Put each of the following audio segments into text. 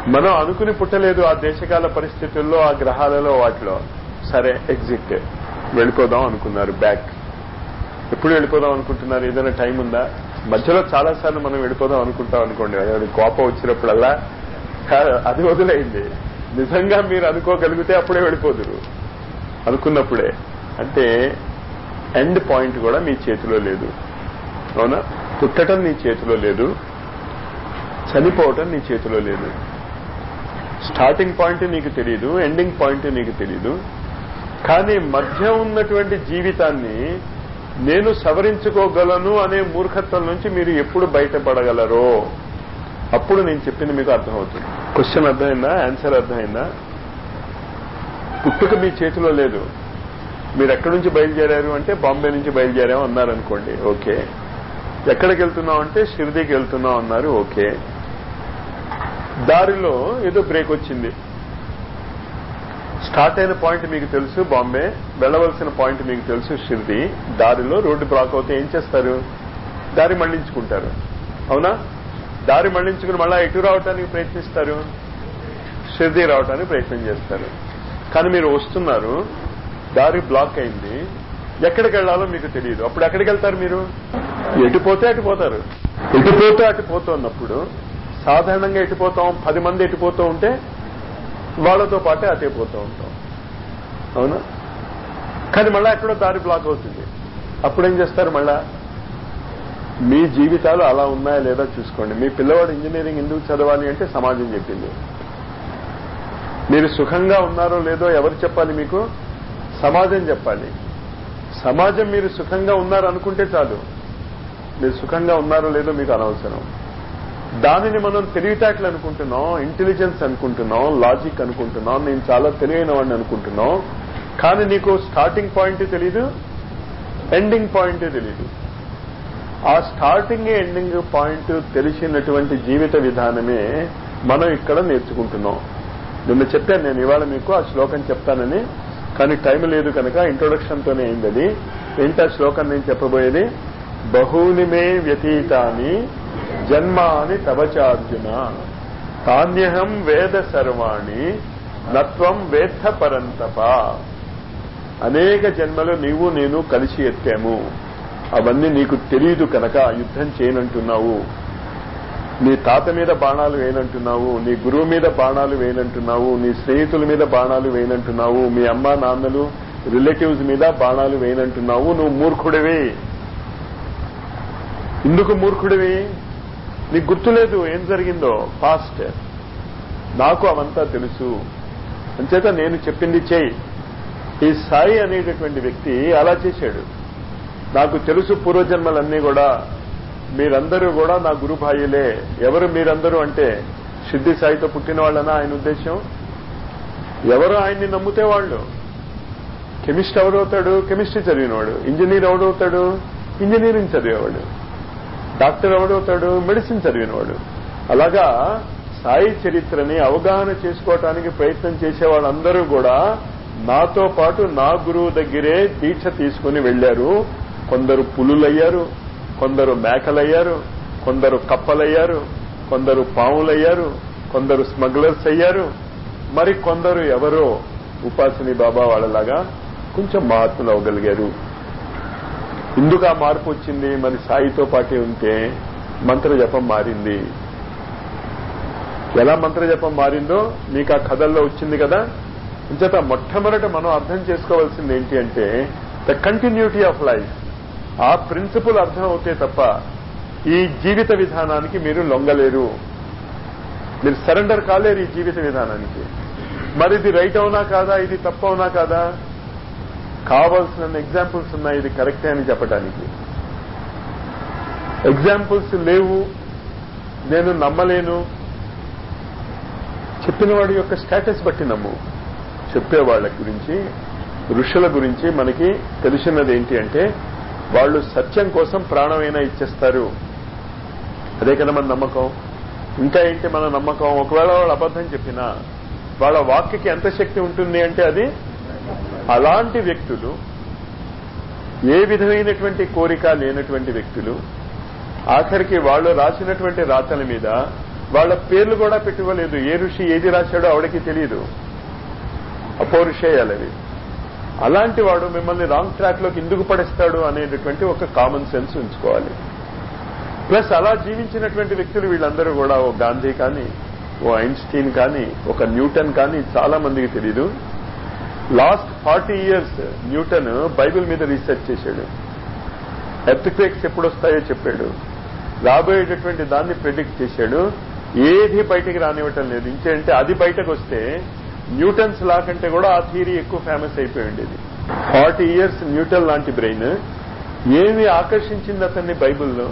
మనం అనుకుని పుట్టలేదు ఆ దేశకాల పరిస్థితుల్లో, ఆ గ్రహాలలో, వాటిలో. సరే, ఎగ్జిట్, వెళ్ళిపోదాం అనుకున్నారు. బ్యాక్ ఎప్పుడు వెళ్ళిపోదాం అనుకుంటున్నారు? ఏదైనా టైం ఉందా? మధ్యలో చాలా సార్లు మనం వెళ్ళిపోదాం అనుకుంటాం అనుకోండి, కోపం వచ్చినప్పుడల్లా. అది వదిలేయండి. నిజంగా మీరు అనుకోగలిగితే అప్పుడే వెళ్ళిపోదురు, అనుకున్నప్పుడే. అంటే ఎండ్ పాయింట్ కూడా మీ చేతిలో లేదు. అవునా? పుట్టడం నీ చేతిలో లేదు, చనిపోవటం నీ చేతిలో లేదు. స్టార్టింగ్ పాయింట్ నీకు తెలియదు, ఎండింగ్ పాయింట్ నీకు తెలియదు. కానీ మధ్య ఉన్నటువంటి జీవితాన్ని నేను సవరించుకోగలను అనే మూర్ఖత్వం నుంచి మీరు ఎప్పుడు బయటపడగలరో అప్పుడు నేను చెప్పింది మీకు అర్థమవుతుంది. క్వశ్చన్ అర్థమైందా? ఆన్సర్ అర్థమైందా? పుట్టుక మీ చేతిలో లేదు. మీరు ఎక్కడి నుంచి బయలుదేరారు అంటే బాంబే నుంచి బయలుదేరాం అన్నారనుకోండి, ఓకే. ఎక్కడికి వెళ్తున్నాం అంటే షిర్డీకి వెళ్తున్నాం అన్నారు, ఓకే. దారిలో ఏదో బ్రేక్ వచ్చింది. స్టార్ట్ అయిన పాయింట్ మీకు తెలుసు బాంబే, వెళ్ళవలసిన పాయింట్ మీకు తెలుసు షిర్డీ. దారిలో రోడ్డు బ్లాక్ అవుతే ఏం చేస్తారు? దారి మళ్లించుకుంటారు. అవునా? దారి మళ్లించుకుని మళ్ళా ఎటు రావటానికి ప్రయత్నిస్తారు? షిర్డీ రావటానికి ప్రయత్నం చేస్తారు. కానీ మీరు వస్తున్నారు, దారి బ్లాక్ అయింది, ఎక్కడికి వెళ్లాలో మీకు తెలియదు. అప్పుడు ఎక్కడికి వెళ్తారు? మీరు ఎటుపోతే అటుపోతారు. ఎటుపోతే అటుపోతున్నప్పుడు సాధారణంగా ఎటుపోతాం? 10 మంది ఎటుపోతూ ఉంటే వాళ్ళతో పాటే అటే పోతూ ఉంటాం. అవునా? కానీ మళ్ళా ఎక్కడో దారి బ్లాక్ అవుతుంది. అప్పుడేం చేస్తారు? మళ్ళా మీ జీవితాలు అలా ఉన్నాయా లేదా చూసుకోండి. మీ పిల్లవాడు ఇంజనీరింగ్ ఎందుకు చదవాలి అంటే సమాజం చెప్పింది. మీరు సుఖంగా ఉన్నారో లేదో ఎవరు చెప్పాలి మీకు? సమాజం చెప్పాలి. సమాజం మీరు సుఖంగా ఉన్నారు అనుకుంటే చాలు. మీరు సుఖంగా ఉన్నారో లేదో మీకు అనవసరం. దానిని మనం తెలివితేటలు అనుకుంటున్నాం, ఇంటెలిజెన్స్ అనుకుంటున్నాం, లాజిక్ అనుకుంటున్నాం, నేను చాలా తెలివైన వాడిని అనుకుంటున్నాం. కానీ నీకు స్టార్టింగ్ పాయింట్ తెలీదు, ఎండింగ్ పాయింట్ తెలీదు. ఆ స్టార్టింగ్ ఎండింగ్ పాయింట్ తెలిసినటువంటి జీవిత విధానమే మనం ఇక్కడ నేర్చుకుంటున్నాం. నిన్న చెప్పాను నేను, ఇవాళ మీకు ఆ శ్లోకం చెప్తానని. కానీ టైం లేదు కనుక ఇంట్రొడక్షన్ తోనే అయింది అది. ఏంటి ఆ శ్లోకం నేను చెప్పబోయేది? బహూని మే వ్యతీతాని జన్మాని తవచార్జున తాన్యహం వేద సర్వాణి నత్వం వేత్త పరంతప. అనేక జన్మలు నీవు నేను కలిసి ఎత్తాము, అవన్నీ నీకు తెలియదు కనుక యుద్ధం చేయనంటున్నావు. నీ తాత మీద బాణాలు వేయనంటున్నావు, నీ గురువు మీద బాణాలు వేయనంటున్నావు, నీ స్నేహితుల మీద బాణాలు వేయనంటున్నావు, మీ అమ్మా నాన్నలు రిలేటివ్స్ మీద బాణాలు వేయనంటున్నావు. నువ్వు మూర్ఖుడివి. ఎందుకు మూర్ఖుడివి? నీకు గుర్తులేదు ఏం జరిగిందో పాస్ట్. నాకు అవంతా తెలుసు, అంచేత నేను చెప్పింది చేయి. ఈ సాయి అనేటటువంటి వ్యక్తి అలా చేశాడు. నాకు తెలుసు పూర్వజన్మలన్నీ కూడా, మీరందరూ కూడా నా గురుభాయిలే. ఎవరు మీరందరూ అంటే సిద్ధి సాయితో పుట్టిన వాళ్ళనా ఆయన ఉద్దేశం? ఎవరు ఆయన్ని నమ్మితే వాళ్ళు. కెమిస్ట్ ఎవరవుతాడు? కెమిస్ట్రీ చదివినవాడు. ఇంజనీర్ ఎవడవుతాడు? ఇంజనీరింగ్ చదివేవాడు. డాక్టర్ ఎవడవుతాడు? మెడిసిన్ చదివినవాడు. అలాగా సాయి చరిత్రని అవగాహన చేసుకోవటానికి ప్రయత్నం చేసే వాళ్ళందరూ కూడా నాతో పాటు నా గురువు దగ్గరే దీక్ష తీసుకుని వెళ్లారు. కొందరు పులులయ్యారు, కొందరు మేకలయ్యారు, కొందరు కప్పలయ్యారు, కొందరు పాములయ్యారు, కొందరు స్మగ్లర్స్ అయ్యారు, మరి కొందరు ఎవరో ఉపాసిని బాబా వాళ్ళలాగా కొంచెం మార్పులు అవ్వగలిగారు. ఎందుకు ఆ మార్పు వచ్చింది? మరి సాయితో పాటే ఉంటే మంత్రజపం మారింది. ఎలా మంత్రజపం మారిందో మీకు ఆ కథల్లో వచ్చింది కదా. ఇంచేత మొట్టమొదట మనం అర్థం చేసుకోవాల్సింది ఏంటి అంటే ద కంటిన్యూటీ ఆఫ్ లైఫ్. ఆ ప్రిన్సిపల్ అర్థం అవుతే తప్ప ఈ జీవిత విధానానికి మీరు లొంగలేరు, మీరు సరెండర్ కాలేరు ఈ జీవిత విధానానికి. మరి ఇది రైట్ అవునా కాదా, ఇది తప్పు అవునా కాదా? కావాల్సిన ఎగ్జాంపుల్స్ ఉన్నాయి ఇది కరెక్టే అని చెప్పడానికి. ఎగ్జాంపుల్స్ లేవు, నేను నమ్మలేను. చెప్పిన వాడి యొక్క స్టేటస్ బట్టి నమ్ము. చెప్పేవాళ్ళ గురించి, ఋషుల గురించి మనకి తెలిసినది ఏంటి అంటే వాళ్ళు సత్యం కోసం ప్రాణమైనా ఇచ్చేస్తారు. అదే కదా మన నమ్మకం. ఇంకా ఏంటి మన నమ్మకం? ఒకవేళ వాళ్ళు అబద్ధం చెప్పినా వాళ్ళ వాక్యకి ఎంత శక్తి ఉంటుంది అంటే అది. అలాంటి వ్యక్తులు, ఏ విధమైనటువంటి కోరిక లేనటువంటి వ్యక్తులు, ఆఖరికి వాళ్ళు రాసినటువంటి రాతల మీద వాళ్ళ పేర్లు కూడా పెట్టుకోలేదు. ఏ ఋషి ఏది రాశాడో ఆవిడకి తెలియదు, అపౌరుషేయాలవి. అలాంటి వాడు మిమ్మల్ని రాంగ్ ట్రాక్ లోకి ఎందుకు పడేస్తాడు అనేటటువంటి ఒక కామన్ సెన్స్ ఉంచుకోవాలి. ప్లస్ అలా జీవించినటువంటి వ్యక్తులు వీళ్ళందరూ కూడా ఓ గాంధీ కానీ, ఓ ఐన్స్టీన్ కానీ, ఒక న్యూటన్ కానీ చాలా మందికి తెలీదు. లాస్ట్ 40 years న్యూటన్ బైబిల్ మీద రీసెర్చ్ చేశాడు. ఎర్త్క్వేక్స్ ఎప్పుడు వస్తాయో చెప్పాడు, రాబోయేటటువంటి దాన్ని ప్రెడిక్ట్ చేశాడు. ఏది బయటికి రానివ్వటం లేదు. ఇంకేంటే అది బయటకు వస్తే న్యూటన్స్ లా కంటే కూడా ఆ థియరీ ఎక్కువ ఫేమస్ అయిపోయి ఉండేది. 40 years న్యూటన్ లాంటి బ్రెయిన్ ఏమి ఆకర్షించింది అతన్ని బైబిల్లో?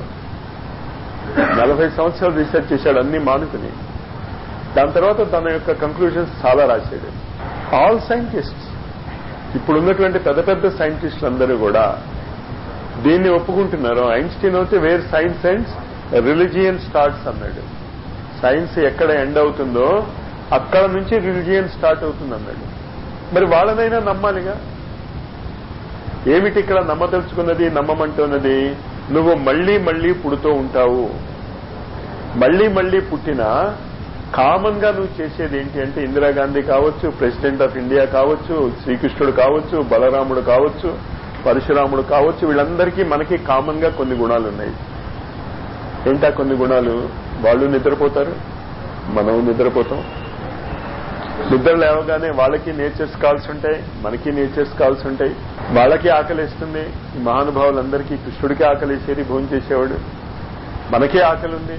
40 సంవత్సరాలు రీసెర్చ్ చేశాడు అన్ని మానుకుని. దాని తర్వాత తన యొక్క కంక్లూజన్స్ చాలా రాశాడు. ఆల్ సైంటిస్ట్స్, ఇప్పుడున్నటువంటి పెద్ద పెద్ద సైంటిస్టులు అందరూ కూడా దీన్ని ఒప్పుకుంటున్నారు. ఐన్స్టీన్ అయితే where science and religion starts అన్నాడు. సైన్స్ ఎక్కడ ఎండ్ అవుతుందో అక్కడ నుంచి రిలిజియన్ స్టార్ట్ అవుతుంది అన్నాడు. మరి వాళ్ళనైనా నమ్మాలిగా. ఏమిటి ఇక్కడ నమ్మదలుచుకున్నది, నమ్మమంటున్నది? నువ్వు మళ్లీ మళ్లీ పుడుతూ ఉంటావు. మళ్లీ మళ్లీ పుట్టినా కామన్ గా నువ్వు చేసేది ఏంటి అంటే, ఇందిరాగాంధీ కావచ్చు, ప్రెసిడెంట్ ఆఫ్ ఇండియా కావచ్చు, శ్రీకృష్ణుడు కావచ్చు, బలరాముడు కావచ్చు, పరశురాముడు కావచ్చు, వీళ్ళందరికీ మనకి కామన్ గా కొన్ని గుణాలు ఉన్నాయి. ఏంటా కొన్ని గుణాలు? వాళ్ళు నిద్రపోతారు, మనం నిద్రపోతాం. నిద్ర లేవగానే వాళ్ళకి నేచర్స్ కాల్స్ ఉంటాయి, మనకి నేచర్స్ కాల్స్ ఉంటాయి. వాళ్ళకి ఆకలిస్తుంది. మహానుభావులందరికీ, కృష్ణుడికి ఆకలిసేది, భోజనం చేసేవాడు. మనకి ఆకలి ఉంది.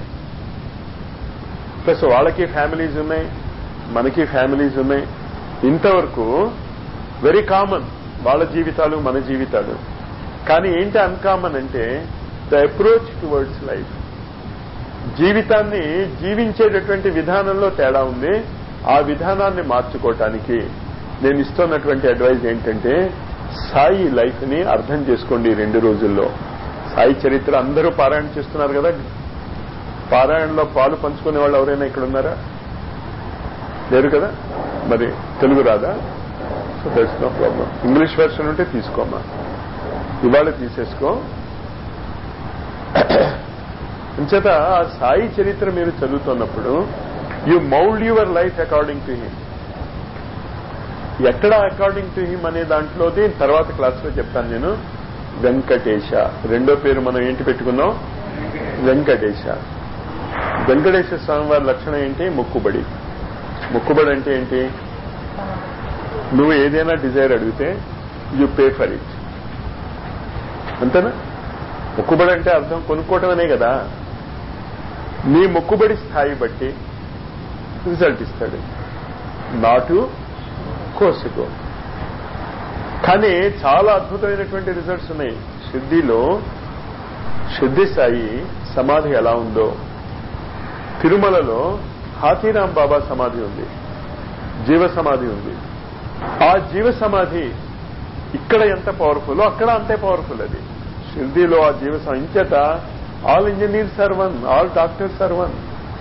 ప్లస్ వాళ్ళకి ఫ్యామిలీస్ ఉన్నాయి, మనకి ఫ్యామిలీస్ ఉన్నాయి. ఇంతవరకు వెరీ కామన్ వాళ్ళ జీవితాలు, మన జీవితాలు. కానీ ఏంటి అన్కామన్ అంటే ద అప్రోచ్ టువర్డ్స్ లైఫ్. జీవితాన్ని జీవించేటటువంటి విధానంలో తేడా ఉంది. ఆ విధానాన్ని మార్చుకోవటానికి నేను ఇస్తున్నటువంటి అడ్వైజ్ ఏంటంటే, సాయి లైఫ్ ని అర్థం చేసుకోండి 2 రోజుల్లో. సాయి చరిత్ర అందరూ పారాయణ చేస్తున్నారు కదా. పారాయణలో పాలు పంచుకునే వాళ్ళు ఎవరైనా ఇక్కడ ఉన్నారా? లేరు కదా. మరి తెలుగు రాదా? So that's no problem. English version ఉంటే తీసుకోమా, ఇవాళ తీసేసుకో. అంచేత ఆ సాయి చరిత్ర మీరు చదువుతున్నప్పుడు you mould your life according to him. ఎక్కడ అకార్డింగ్ టు హిమ్ అనే దాంట్లో తర్వాత క్లాస్ లో చెప్తాను నేను. వెంకటేశ రెండో పేరు మనం ఏంటి పెట్టుకున్నాం? వెంకటేశ. వెంకటేశ్వర స్వామి వారి లక్షణం ఏంటి? మొక్కుబడి. మొక్కుబడి అంటే ఏంటి? నువ్వు ఏదైనా డిజైర్ అడిగితే యు పే ఫర్ ఇట్, అంతేనా? మొక్కుబడి అంటే అర్థం కొనుక్కోవటమనే కదా. నీ మొక్కుబడి స్థాయి బట్టి రిజల్ట్ ఇస్తాడు. నాటు కోసుకో. కానీ చాలా అద్భుతమైనటువంటి రిజల్ట్స్ ఉన్నాయి. షిర్డీలో షిర్డీ సాయి సమాధి ఎలా ఉందో, తిరుమలలో హాతీరాం బాబా సమాధి ఉంది, జీవ సమాధి ఉంది. ఆ జీవ సమాధి ఇక్కడ ఎంత పవర్ఫుల్ అక్కడ అంతే పవర్ఫుల్. అది షిర్డీలో ఆ జీవ సమాధి. ఇంచేత all engineers are one, all doctors are one,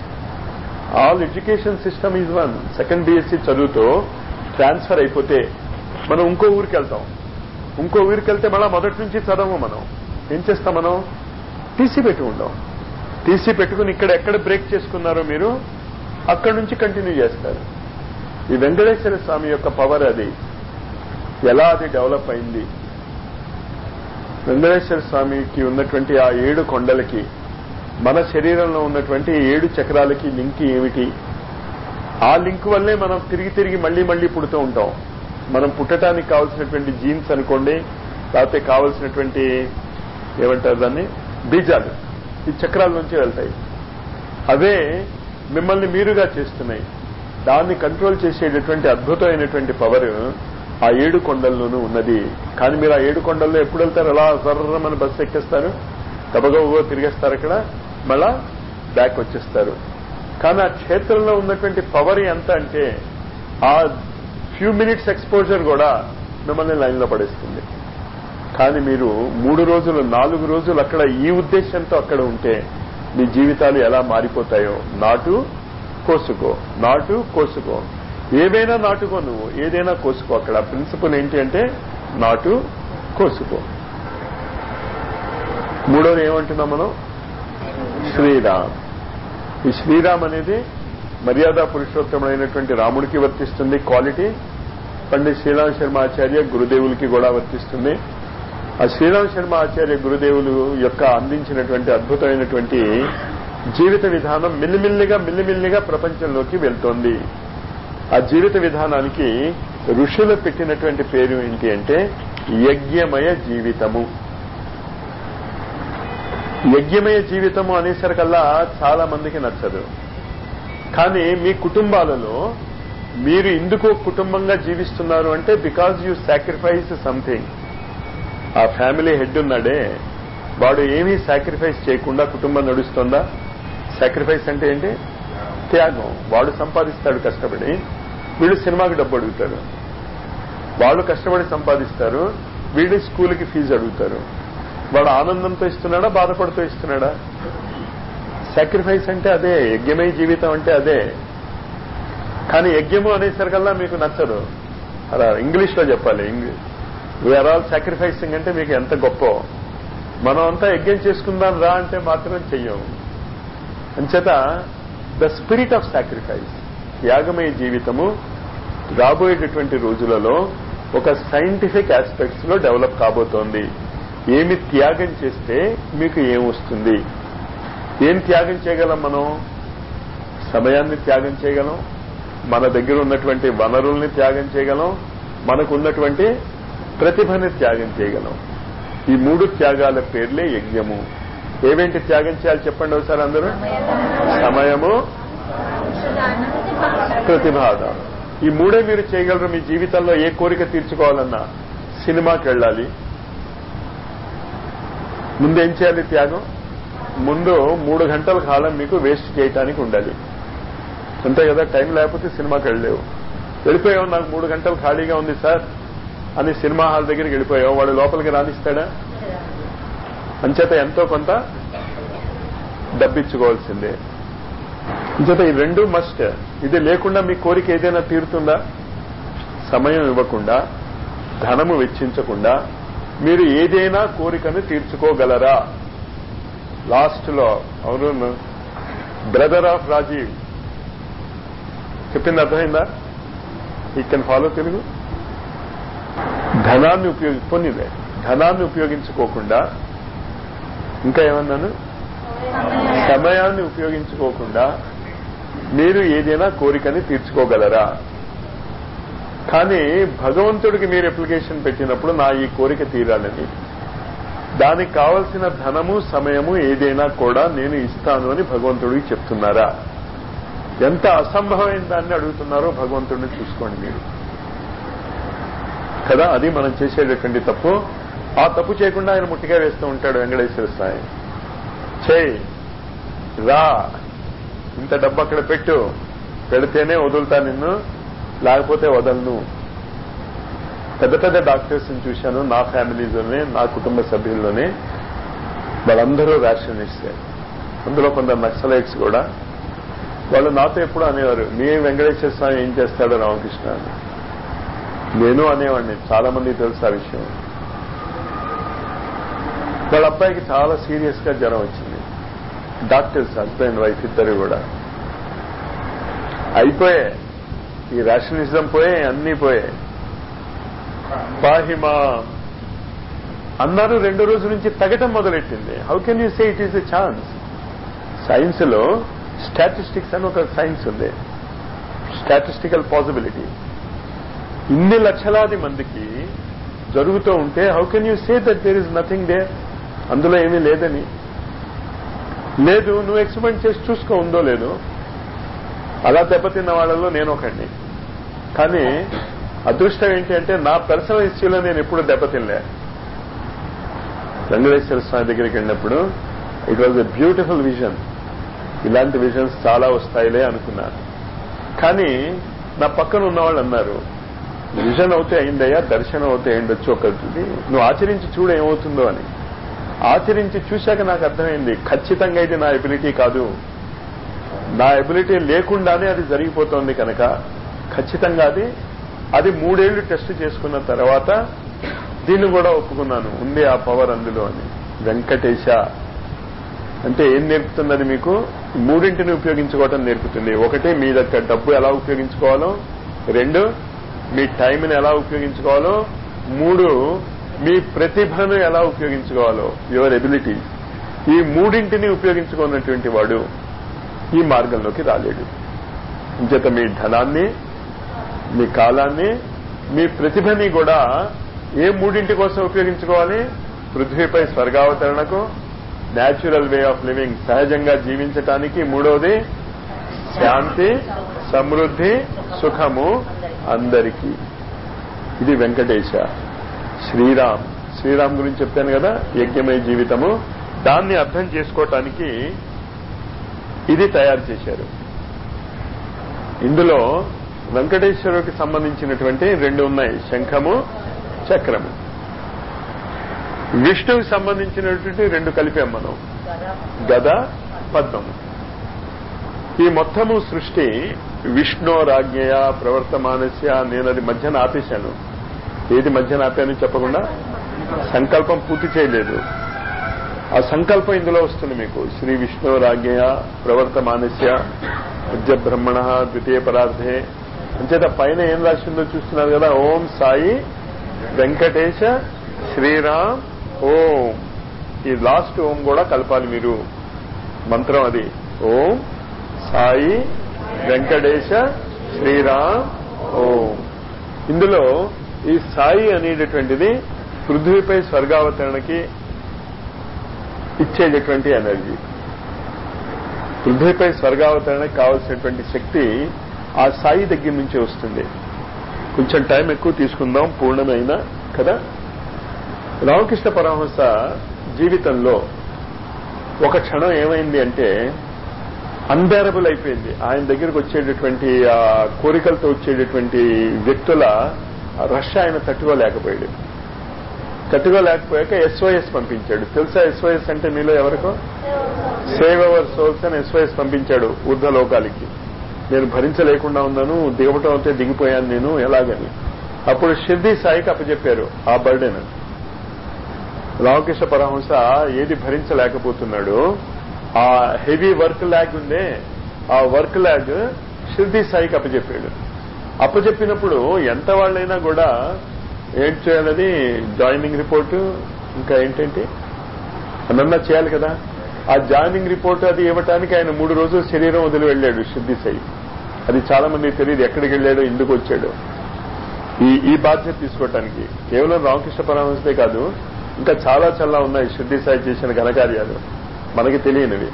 all education system is one. Second BSc చదువుతో ట్రాన్స్ఫర్ అయిపోతే మనం ఇంకో ఊరికి వెళ్తాం. ఇంకో ఊరికి వెళ్తే మళ్ళా మొదటి నుంచి చదవము. మనం ఏం చేస్తాం? మనం టీసీ పెట్టి ఉంటాం. టీసీ పెట్టుకుని ఇక్కడ ఎక్కడ బ్రేక్ చేసుకున్నారో మీరు అక్కడి నుంచి కంటిన్యూ చేస్తారు. ఈ వెంకటేశ్వర స్వామి యొక్క పవర్ అది ఎలా అది డెవలప్ అయింది. వెంకటేశ్వర స్వామికి ఉన్నటువంటి ఆ 7 కొండలకి మన శరీరంలో ఉన్నటువంటి 7 చక్రాలకి లింక్ ఏమిటి? ఆ లింక్ వల్లే మనం తిరిగి తిరిగి మళ్లీ మళ్లీ పుడుతూ ఉంటాం. మనం పుట్టడానికి కావాల్సినటువంటి జీన్స్ అనుకోండి, లేకపోతే కావాల్సినటువంటి ఏమంటారు దాన్ని, బీజాలు ఈ చక్రాల నుంచి వెళ్తాయి. అవే మిమ్మల్ని మీరుగా చేస్తున్నాయి. దాన్ని కంట్రోల్ చేసేటటువంటి అద్భుతమైనటువంటి పవర్ ఆ 7 కొండల్లోనూ ఉన్నది. కానీ మీరు ఆ 7 కొండల్లో ఎప్పుడు వెళ్తారు? అలా సర్రమని బస్సు ఎక్కేస్తారు, గబగబో తిరిగేస్తారు, అక్కడ మళ్ళా బ్యాక్ వచ్చేస్తారు. కానీ ఆ క్షేత్రంలో ఉన్నటువంటి పవర్ ఎంత అంటే ఆ ఫ్యూ మినిట్స్ ఎక్స్పోజర్ కూడా మిమ్మల్ని లైన్లో పడేస్తుంది. కానీ మీరు 3 రోజులు 4 రోజులు అక్కడ ఈ ఉద్దేశంతో అక్కడ ఉంటే మీ జీవితాలు ఎలా మారిపోతాయో. నాటు కోసుకో, నాటు కోసుకో. ఏవైనా నాటుకో, నువ్వు ఏదైనా కోసుకో. అక్కడ ప్రిన్సిపల్ ఏంటి అంటే నాటు కోసుకో. మూడోది ఏమంటున్నాం మనం? శ్రీరామ్. ఈ శ్రీరామ్ అనేది మర్యాద పురుషోత్తముడైనటువంటి రాముడికి వర్తిస్తుంది క్వాలిటీ. పండిత్ శ్రీరామ్ శర్మ ఆచార్య గురుదేవులకి కూడా వర్తిస్తుంది. ఆ శ్రీరామ్ శర్మ ఆచార్య గురుదేవులు యొక్క అందించినటువంటి అద్భుతమైనటువంటి జీవిత విధానం మిల్లిమిల్లిగా ప్రపంచంలోకి వెళ్తోంది. ఆ జీవిత విధానానికి ఋషులు పెట్టినటువంటి పేరు ఏంటి అంటే యజ్ఞమయ జీవితము. యజ్ఞమయ జీవితము అనేసరికల్లా చాలా మందికి నచ్చదు. కానీ మీ కుటుంబాలలో మీరు ఎందుకు కుటుంబంగా జీవిస్తున్నారు అంటే బికాజ్ యూ సాక్రిఫైస్ సంథింగ్. ఆ ఫ్యామిలీ హెడ్ ఉన్నాడే వాడు ఏమీ సాక్రిఫైస్ చేయకుండా కుటుంబం నడుస్తుందా? సాక్రిఫైస్ అంటే ఏంటి? త్యాగం. వాడు సంపాదిస్తాడు కష్టపడి, వీళ్ళు సినిమాకి డబ్బు అడుగుతారు. వాళ్ళు కష్టపడి సంపాదిస్తారు, వీళ్ళు స్కూల్కి ఫీజు అడుగుతారు. వాడు ఆనందంతో ఇస్తున్నాడా బాధపడుతూ ఇస్తున్నాడా? సాక్రిఫైస్ అంటే అదే, యజ్ఞమయ జీవితం అంటే అదే. కానీ యజ్ఞము అనేసరికల్లా మీకు నచ్చదు. అలా ఇంగ్లీష్ లో చెప్పాలి, వీఆర్ ఆల్ సాక్రిఫైసింగ్ అంటే మీకు ఎంత గొప్ప. మనం అంతా యజ్ఞం చేసుకుందాం రా అంటే మాత్రం చెయ్యము. అంచేత ద స్పిరిట్ ఆఫ్ సాక్రిఫైస్, త్యాగమయ జీవితము రాబోయేటటువంటి రోజులలో ఒక సైంటిఫిక్ ఆస్పెక్ట్స్ లో డెవలప్ కాబోతోంది. ఏమి త్యాగం చేస్తే మీకు ఏమొస్తుంది? ఏం త్యాగం చేయగలం మనం? సమయాన్ని త్యాగం చేయగలం, మన దగ్గర ఉన్నటువంటి వనరుల్ని త్యాగం చేయగలం, మనకున్నటువంటి ప్రతిభని త్యాగం చేయగలం. ఈ 3 త్యాగాల పేర్లే యజ్ఞము. ఏవేంటి త్యాగం చేయాలి చెప్పండి ఒకసారి అందరూ. సమయము, ప్రతిభాదానం. ఈ 3 మీరు చేయగలరు. మీ జీవితంలో ఏ కోరిక తీర్చుకోవాలన్నా సినిమాకి వెళ్ళాలి, ముందేం చేయాలి? త్యాగం. ముందు 3 గంటల కాలం మీకు వేస్ట్ చేయటానికి ఉండాలి, అంతే కదా. టైం లేకపోతే సినిమాకి వెళ్ళలేవు. వెళ్ళిపోయావు, నాకు 3 గంటలు ఖాళీగా ఉంది సార్ అని సినిమా హాల్ దగ్గరికి వెళ్ళిపోయావు, వాడు లోపలికి రానిస్తాడా? అంచేత ఎంతో కొంత డబ్బిచ్చుకోవాల్సిందే. అంచేత ఈ 2 మస్ట్. ఇది లేకుండా మీ కోరిక ఏదైనా తీరుతుందా? సమయం ఇవ్వకుండా, ధనము వెచ్చించకుండా మీరు ఏదైనా కోరికను తీర్చుకోగలరా? లాస్ట్ లో అవును బ్రదర్ ఆఫ్ రాజీవ్ చెప్పింది అర్థమైందా? ఈ కెన్ ఫాలో తెలుగు. ధనాన్ని ఉపయోగించుకోకుండా, ఇంకా ఏమన్నాను, సమయాన్ని ఉపయోగించుకోకుండా మీరు ఏదైనా కోరికని తీర్చుకోగలరా? కానీ భగవంతుడికి మీరు అప్లికేషన్ పెట్టినప్పుడు నా ఈ కోరిక తీరాలని, దానికి కావలసిన ధనము సమయము ఏదైనా కూడా నేను ఇస్తాను అని భగవంతుడికి చెప్తున్నారా? ఎంత అసంభవమైన దాన్ని అడుగుతున్నారో భగవంతుడిని చూసుకోండి మీరు కదా. అది మనం చేసేటటువంటి తప్పు. ఆ తప్పు చేయకుండా ఆయన ముట్టిగా వేస్తూ ఉంటాడు వెంకటేశ్వర స్వామి. చేయి, రా, ఇంత డబ్బు అక్కడ పెట్టు, పెడితేనే వదులుతా నిన్ను, లేకపోతే వదలను. పెద్ద పెద్ద డాక్టర్స్ని చూశాను నా ఫ్యామిలీలోనే, నా కుటుంబ సభ్యుల్లోనే. వాళ్ళందరూ రేషనిస్టే, అందులో కొందరు నక్సలైట్స్ కూడా. వాళ్ళు నాతో ఎప్పుడు అనేవారు, మీ వెంకటేశ్వర స్వామి ఏం చేస్తాడో రామకృష్ణ అని. నేను అనేవాడిని, చాలా మందికి తెలుసు ఆ విషయం. వాళ్ళ అబ్బాయికి చాలా సీరియస్ గా జ్వరం వచ్చింది. డాక్టర్స్ హస్బెండ్ వైఫ్ ఇద్దరు కూడా అయిపోయాయి. ఈ రేషనిజం పోయే, అన్నీ పోయాయి. పాహిమా అన్నారు. 2 రోజుల నుంచి తగ్గటం మొదలెట్టింది. How can you say it is a chance? Science లో స్టాటిస్టిక్స్ అని ఒక సైన్స్ ఉంది, స్టాటిస్టికల్ పాసిబిలిటీ. ఇన్ని లక్షలాది మందికి జరుగుతూ ఉంటే how can you say that there is nothing there? అందులో ఏమీ లేదని. లేదు, నువ్వు ఎక్స్పెరిమెంట్ చేసి చూసుకో, ఉందో లేదో. అలా దెబ్బతిన్న వాళ్ళలో నేను ఒకడిని. కానీ అదృష్టం ఏంటి అంటే నా పర్సనల్ హిస్టరీలో నేను ఎప్పుడు దెబ్బతినలే. వెంకటేశ్వర స్వామి దగ్గరికి వెళ్ళినప్పుడు it was a beautiful vision. ఇలాంటి విజన్స్ చాలా వస్తాయిలే అనుకున్నా. కానీ నా పక్కన ఉన్నవాళ్ళు అన్నారు, విజన్ అవుతే అయిందయ్యా, దర్శనం అవుతే అయిండొచ్చు ఒకటి, నువ్వు ఆచరించి చూడు ఏమవుతుందో అని. ఆచరించి చూశాక నాకు అర్థమైంది, ఖచ్చితంగా ఇది నా ఎబిలిటీ కాదు. నా ఎబిలిటీ లేకుండానే అది జరిగిపోతోంది కనుక ఖచ్చితంగా అది 3 ఏళ్లు టెస్ట్ చేసుకున్న తర్వాత దీన్ని కూడా ఒప్పుకున్నాను, ఉంది ఆ పవర్ అందులో అని. వెంకటేశ అంటే ఏం నేర్పుతున్నది మీకు? మూడింటిని ఉపయోగించుకోవటం నేర్పుతుంది. ఒకటి మీ దగ్గర డబ్బు ఎలా ఉపయోగించుకోవాలో, రెండు మీ టైంని ఎలా ఉపయోగించుకోవాలో, మూడు మీ ప్రతిభను ఎలా ఉపయోగించుకోవాలో, యువర్ ఎబిలిటీస్. ఈ మూడింటిని ఉపయోగించుకున్నటువంటి వాడు ఈ మార్గంలోకి రాలేడు. ఇంచేత మీ ధనాన్ని, మీ కాలాన్ని, మీ ప్రతిభని కూడా ఏ మూడింటి కోసం ఉపయోగించుకోవాలి? పృథ్వీపై స్వర్గావతరణకు, న్యాచురల్ వే ఆఫ్ లివింగ్, సహజంగా జీవించటానికి, మూడవది శాంతి, సమృద్ధి, సుఖము అందరికీ. ఇది వెంకటేశ. శ్రీరామ్ గురించి చెప్పాను కదా, యజ్ఞమయ జీవితము. దాన్ని అర్థం చేసుకోవటానికి ఇది తయారు చేశారు. ఇందులో వెంకటేశ్వరుడికి సంబంధించినటువంటి రెండు ఉన్నాయి, శంఖము, చక్రము. విష్ణువుకి సంబంధించినటువంటి రెండు కలిపాం మనం, గద, పద్మము. ఈ మొత్తము సృష్టి విష్ణోరాజ్ఞయ ప్రవర్తమానస్య. నేను అది మధ్యన ఆపేశాను. ఏది మధ్యన ఆపాను చెప్పకుండా, సంకల్పం పూర్తి చేయలేదు. ఆ సంకల్పం ఇందులో వస్తుంది మీకు. శ్రీ విష్ణోరాజ్ఞయ ప్రవర్తమానస్య మధ్య బ్రహ్మణ ద్వితీయ పరార్థే. అంచేత పైన ఏం రాసిందో చూస్తున్నారు కదా, ఓం సాయి వెంకటేశ శ్రీరామ్ ఓం. ఈ లాస్ట్ ఓం కూడా కలపాలి మీరు. మంత్రం అది, ఓం సాయి వెంకటేశ శ్రీరామ్ ఓం. ఇందులో ఈ సాయి అనేటటువంటిది పృథ్వీపై స్వర్గావతరణకి ఇచ్చేటటువంటి ఎనర్జీ. పృథ్వీపై స్వర్గావతరణకి కావలసినటువంటి శక్తి ఆ సాయి దగ్గర నుంచి వస్తుంది. కొంచెం టైం ఎక్కువ తీసుకుందాం, పూర్ణమైన కదా. రామకృష్ణ పరమహంస జీవితంలో ఒక క్షణం ఏమైంది అంటే అన్బేరబుల్ అయిపోయింది. ఆయన దగ్గరకు వచ్చేటటువంటి ఆ కోరికలతో వచ్చేటటువంటి వ్యక్తుల రష్ ఆయన తట్టుకోలేకపోయాడు. తట్టుకోలేకపోయాక SOS పంపించాడు. తెలుసా SOS అంటే మీలో ఎవరికో? సేవ్ అవర్ సోల్స్ అని SOS పంపించాడు ఊర్ధ్వలోకాలకి. నేను భరించలేకుండా ఉన్నాను, దిగవటం అయితే దిగిపోయాను నేను, ఎలాగని. అప్పుడు షిర్డీ సాయికి అప్పచెప్పారు ఆ బర్డెన్. రామకృష్ణ పరమహంస ఏది భరించలేకపోతున్నాడు, ఆ హెవీ వర్క్ ల్యాగ్ ఉందే, ఆ వర్క్ ల్యాగ్ షిర్డీ సాయికి అప్పచెప్పాడు. అప్పచెప్పినప్పుడు ఎంత వాళ్ళైనా కూడా ఏం చేయాలని, జాయినింగ్ రిపోర్టు, ఇంకా ఏంటంటే అన్న చేయాలి కదా. ఆ జాయినింగ్ రిపోర్టు అది ఇవ్వటానికి ఆయన 3 రోజులు శరీరం వదిలి వెళ్ళాడు షిర్డీ సాయి. అది చాలా మందికి తెలియదు, ఎక్కడికి వెళ్ళాడో, ఎందుకు వచ్చాడో. ఈ బాధ్యత తీసుకోవటానికి కేవలం రామకృష్ణ పరమహంసే కాదు, ఇంకా చాలా చాలా ఉన్నాయి షిర్డీ సాయి చేసిన ఘనకార్యాలు మనకి తెలియనివి.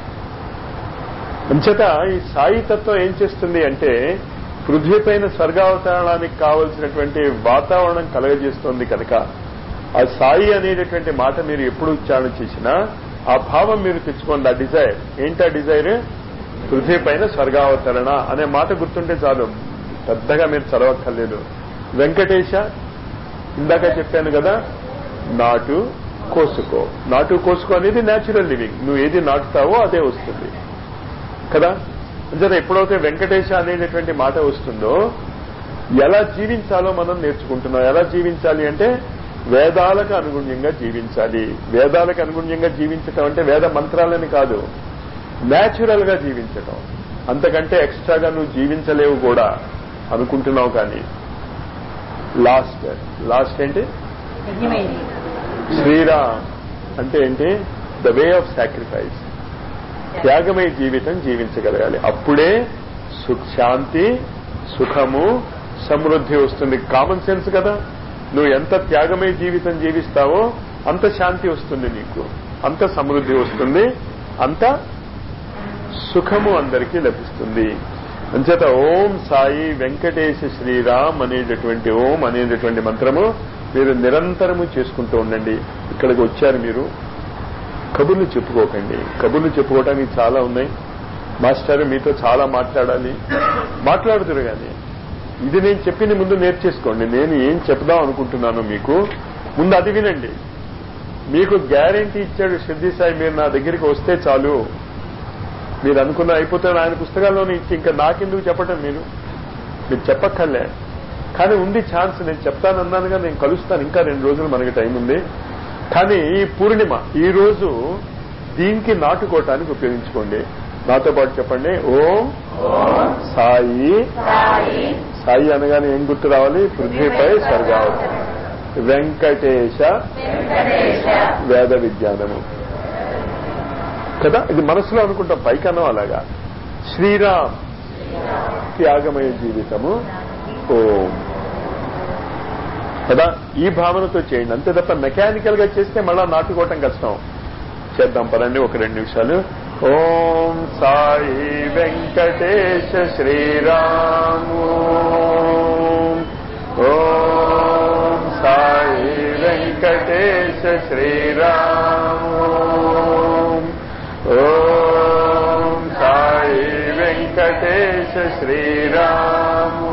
అంచేత ఈ సాయి తత్వం ఏం చేస్తుంది అంటే పృథ్వీపైన స్వర్గావతరణానికి కావలసినటువంటి వాతావరణం కలగజేస్తోంది కనుక ఆ సాయి అనేటటువంటి మాట మీరు ఎప్పుడు ఉచ్చారణ చేసినా ఆ భావం మీరు తెచ్చుకోండి. ఆ డిజైర్ ఏంటి? ఆ డిజైర్ పృథ్వీపైన స్వర్గావతరణ అనే మాట గుర్తుంటే చాలు, పెద్దగా మీరు చదవక్కర్లేదు. వెంకటేశ ఇందాక చెప్పాను కదా, నాటు కోసుకో. నాటు కోసుకో అనేది న్యాచురల్ లివింగ్. నువ్వు ఏది నాటుతావో అదే వస్తుంది కదా. అంటే ఎప్పుడైతే వెంకటేశ అనేటటువంటి మాట వస్తుందో ఎలా జీవించాలో మనం నేర్చుకుంటున్నాం. ఎలా జీవించాలి అంటే వేదాలకు అనుగుణ్యంగా జీవించాలి. వేదాలకు అనుగుణ్యంగా జీవించటం అంటే వేద మంత్రాలని కాదు, న్యాచురల్ గా జీవించటం. అంతకంటే ఎక్స్ట్రాగా నువ్వు జీవించలేవు కూడా అనుకుంటున్నావు. కానీ లాస్ట్ ఏంటి? శ్రీరామ్ అంటే ఏంటి? The way of sacrifice. త్యాగమయ జీవితం జీవించగలగాలి. అప్పుడే శాంతి, సుఖము, సమృద్ధి వస్తుంది. కామన్ సెన్స్ కదా. నువ్వు ఎంత త్యాగమయ జీవితం జీవిస్తావో అంత శాంతి వస్తుంది నీకు, అంత సమృద్ధి వస్తుంది, అంత సుఖము అందరికీ లభిస్తుంది. అంచేత ఓం సాయి వెంకటేశ శ్రీరామ్ అనేటటువంటి ఓం అనేటటువంటి మంత్రము మీరు నిరంతరము చేసుకుంటూ ఉండండి. ఇక్కడికి వచ్చారు మీరు, కబుర్లు చెప్పుకోకండి. కబుర్లు చెప్పుకోవడానికి చాలా ఉన్నాయి. మాస్టర్ మీతో చాలా మాట్లాడుతురు కానీ ఇది నేను చెప్పింది ముందు నేర్చేసుకోండి. నేను ఏం చెప్దాం అనుకుంటున్నాను మీకు ముందు అది వినండి. మీకు గ్యారెంటీ ఇచ్చాడు షిర్డీ సాయి, మీరు నా దగ్గరికి వస్తే చాలు, మీరు అనుకున్న అయిపోతాను ఆయన పుస్తకాల్లోనే ఇచ్చి ఇంకా నాకెందుకు చెప్పటం, మీరు చెప్పక్కర్లే. కానీ ఉంది ఛాన్స్, నేను చెప్తానన్నానుగా, నేను కలుస్తాను. ఇంకా 2 రోజులు మనకి టైం ఉంది. కానీ ఈ పూర్ణిమ ఈ రోజు దీనికి నాటుకోవటానికి ఉపయోగించుకోండి. నాతో పాటు చెప్పండి. ఓం సాయి. సాయి అనగానే ఏం గుర్తు రావాలి? పృథ్వీపై స్వర్గావతి. వెంకటేశ వేద విజ్ఞానము కదా, ఇది మనసులో అనుకుంటాం, పైకన్నా అలాగా. శ్రీరామ్ త్యాగమయ జీవితము ఓం కదా, ఈ భావనతో చేయండి. అంతే తప్ప మెకానికల్ గా చేస్తే మళ్ళా నాటుకోవటం కష్టం. చేద్దాం పదండి ఒక 2 నిమిషాలు. ఓం సాయి వెంకటేశ శ్రీరాము. ఓం సాయి వెంకటేశ శ్రీరాము. ఓం సాయి వెంకటేశ శ్రీరాము.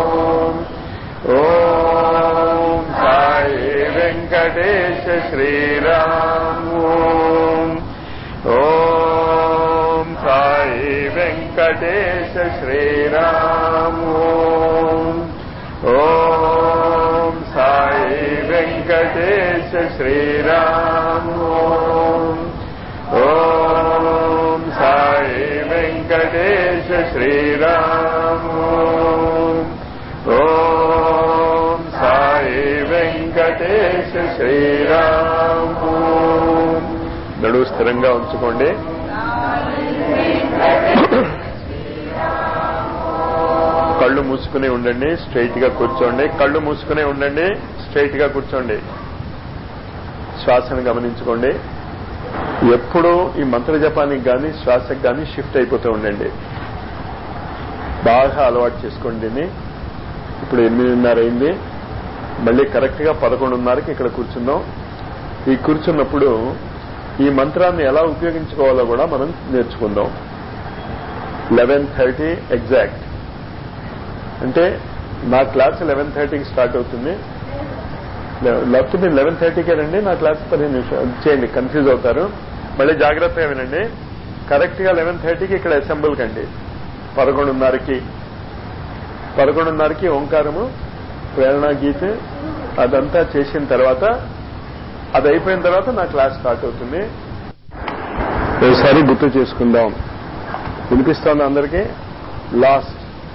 ఓం సాయి వెంకటేశ శ్రీరాము. ఓం సాయి వెంకటేశ శ్రీరాము. ఓం సాయి వెంకటేశ శ్రీరాము. ఓం సాయి వెంకటేశ శ్రీరాము. ఓం సాయి వెంకటేశ శ్రీరాము. నడువు స్థిరంగా ఉంచుకోండి. కళ్ళు మూసుకుని ఉండండి, స్ట్రైట్ గా కూర్చోండి. కళ్ళు మూసుకునే ఉండండి, స్ట్రైట్ గా కూర్చోండి. శ్వాసను గమనించుకోండి. ఎప్పుడూ ఈ మంత్ర జపానికి కానీ శ్వాసకు కానీ షిఫ్ట్ అయిపోతూ ఉండండి. బాగా అలవాటు చేసుకోండి దీన్ని. ఇప్పుడు 8:30 అయింది. మళ్ళీ కరెక్ట్ గా 11:30కి ఇక్కడ కూర్చుందాం. ఈ కూర్చున్నప్పుడు ఈ మంత్రాన్ని ఎలా ఉపయోగించుకోవాలో కూడా మనం నేర్చుకుందాం. 11:30 ఎగ్జాక్ట్ అంటే నా క్లాస్ 11:30కి స్టార్ట్ అవుతుంది. లేకపోతే మీరు 11:30కే రండి, నా క్లాస్ 15 నిమిషాలు చేయండి, కన్ఫ్యూజ్ అవుతారు. మళ్ళీ జాగ్రత్తగా వినండి. కరెక్ట్ గా 11:30కి ఇక్కడ అసెంబుల్ కండి. 11:30కి ఓంకారము, ప్రేరణ గీత అదంతా చేసిన తర్వాత, అది అయిపోయిన తర్వాత నా క్లాస్ స్టార్ట్ అవుతుంది. ఒకసారి గుర్తు చేసుకుందాం. వినిపిస్తోంది అందరికీ? లాస్ట్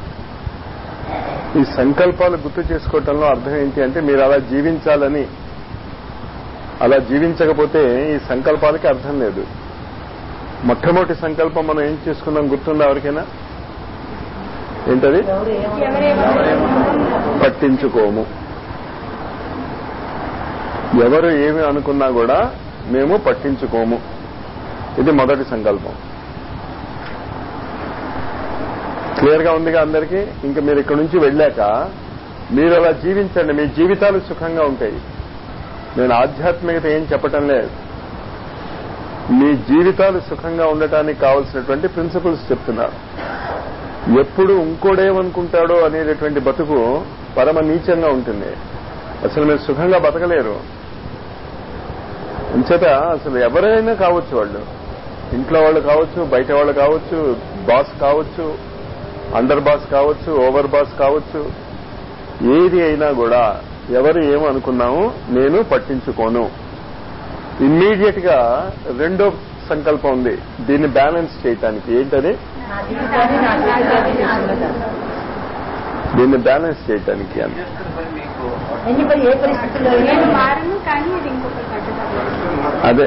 ఈ సంకల్పాలు గుర్తు చేసుకోవటంలో అర్థం ఏంటి అంటే, మీరు అలా జీవించాలని, అలా జీవించకపోతే ఈ సంకల్పాలకి అర్థం లేదు. మొట్టమొదటి సంకల్పం మనం ఏం చేసుకున్నాం గుర్తుందా ఎవరికైనా? ఏంటది? పట్టించుకోము. ఎవరు ఏమి అనుకున్నా కూడా మేము పట్టించుకోము. ఇది మొదటి సంకల్పం. క్లియర్ గా ఉందిగా అందరికీ? ఇంకా మీరు ఇక్కడి నుంచి వెళ్ళాక మీరు అలా జీవించండి, మీ జీవితాలు సుఖంగా ఉంటాయి. నేను ఆధ్యాత్మికత ఏం చెప్పటం లేదు, మీ జీవితాలు సుఖంగా ఉండటానికి కావలసినటువంటి ప్రిన్సిపల్స్ చెప్తున్నారు. ఎప్పుడు ఇంకోడేమనుకుంటాడో అనేటటువంటి బతుకు పరమ నీచంగా ఉంటుంది. అసలు మీరు సుఖంగా బతకలేరు. అంచేత అసలు ఎవరైనా కావచ్చు, వాళ్ళు ఇంట్లో వాళ్ళు కావచ్చు, బయట వాళ్ళు కావచ్చు, బాస్ కావచ్చు, అండర్ బాస్ కావచ్చు, ఓవర్ బాస్ కావచ్చు, ఏది అయినా కూడా ఎవరు ఏమనుకున్నామో నేను పట్టించుకోను. ఇమ్మీడియట్ గా రెండో సంకల్పం ఉంది, దీన్ని బ్యాలెన్స్ చేయటానికి. ఏంటది? దీన్ని బ్యాలెన్స్ చేయటానికి అని. అదే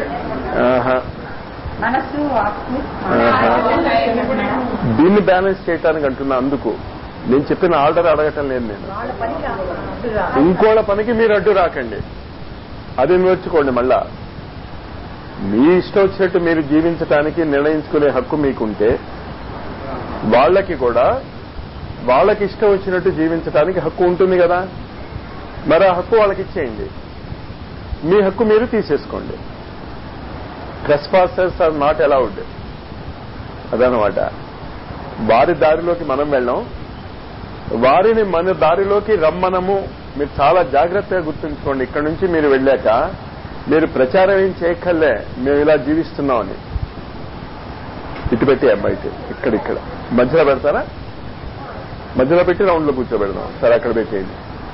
దీన్ని బ్యాలెన్స్ చేయటానికి అంటున్నా. అందుకు నేను చెప్పిన ఆర్డర్ అడగటం లేదు నేను. ఇంకోళ్ళ పనికి మీరు అడ్డు రాకండి, అది నేర్చుకోండి. మళ్ళా మీ ఇష్టం వచ్చినట్టు మీరు జీవించటానికి నిర్ణయించుకునే హక్కు మీకుంటే, వాళ్ళకి కూడా వాళ్ళకి ఇష్టం వచ్చినట్టు జీవించడానికి హక్కు ఉంటుంది కదా. మరి ఆ హక్కు వాళ్ళకి ఇచ్చేయండి, మీ హక్కు మీరు తీసేసుకోండి. Trespassers are not allowed. అదనమాట. వారి దారిలోకి మనం వెళ్ళాం, వారిని మన దారిలోకి రమ్మనము. మీరు చాలా జాగ్రత్తగా గుర్తుంచుకోండి. ఇక్కడి నుంచి మీరు వెళ్ళాక మీరు ప్రచారం ఏం చేయక్కర్లే, మేము ఇలా జీవిస్తున్నామని. ఇటు పెట్టి అబ్బాయికి ఇక్కడ మధ్యలో పెడతారా? మధ్యలో పెట్టి రౌండ్ లో కూర్చోబెడదాం. సరే అక్కడ పెట్టేయండి.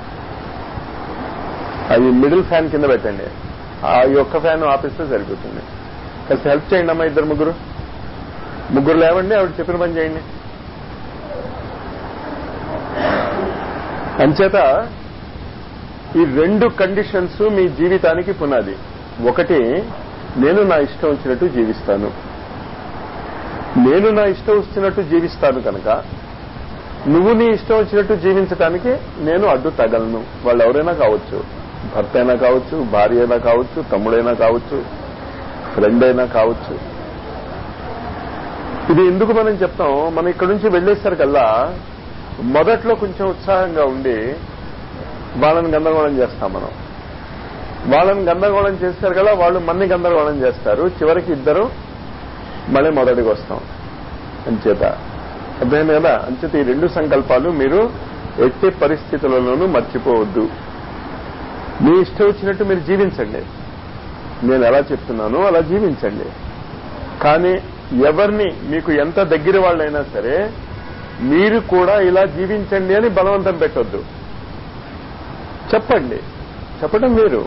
అది మిడిల్ ఫ్యాన్ కింద పెట్టండి. ఆ ఒక్క ఫ్యాన్ ఆపిస్తే సరిపోతుంది. కాస్త హెల్ప్ చేయండి అమ్మా, 2 ముగ్గురు. ముగ్గురు లేవండి, ఆవిడ చెప్పిన పని చేయండి. అంచేత ఈ రెండు కండిషన్స్ మీ జీవితానికి పునాది. ఒకటి, నేను నా ఇష్టం వచ్చినట్టు జీవిస్తాను. నేను నా ఇష్టం వచ్చినట్టు జీవిస్తాను కనుక నువ్వు నీ ఇష్టం వచ్చినట్టు జీవించడానికి నేను అడ్డు తగలను. వాళ్ళు ఎవరైనా కావచ్చు, భర్త అయినా కావచ్చు, భార్య అయినా కావచ్చు, తమ్ముడైనా కావచ్చు, ఫ్రెండ్ అయినా కావచ్చు. ఇది ఎందుకు మనం చెప్తాం, మనం ఇక్కడ నుంచి వెళ్లేసరికల్లా మొదట్లో కొంచెం ఉత్సాహంగా ఉండి వాళ్ళని గందరగోళం చేస్తాం. మనం వాళ్ళని గందరగోళం చేసేసరికల్లా వాళ్ళు మన్ని గందరగోళం చేస్తారు. చివరికి ఇద్దరు మళ్ళీ మొదటికి వస్తాం. అంచేత అర్థమైంది కదా. అంచేత ఈ రెండు సంకల్పాలు మీరు ఎట్టి పరిస్థితులలోనూ మర్చిపోవద్దు. మీ ఇష్టం వచ్చినట్టు మీరు జీవించండి, నేను ఎలా చెప్తున్నానో అలా జీవించండి. కానీ ఎవరిని, మీకు ఎంత దగ్గర వాళ్ళైనా సరే మీరు కూడా ఇలా జీవించండి అని బలవంతం పెట్టొద్దు. చెప్పండి, చెప్పడం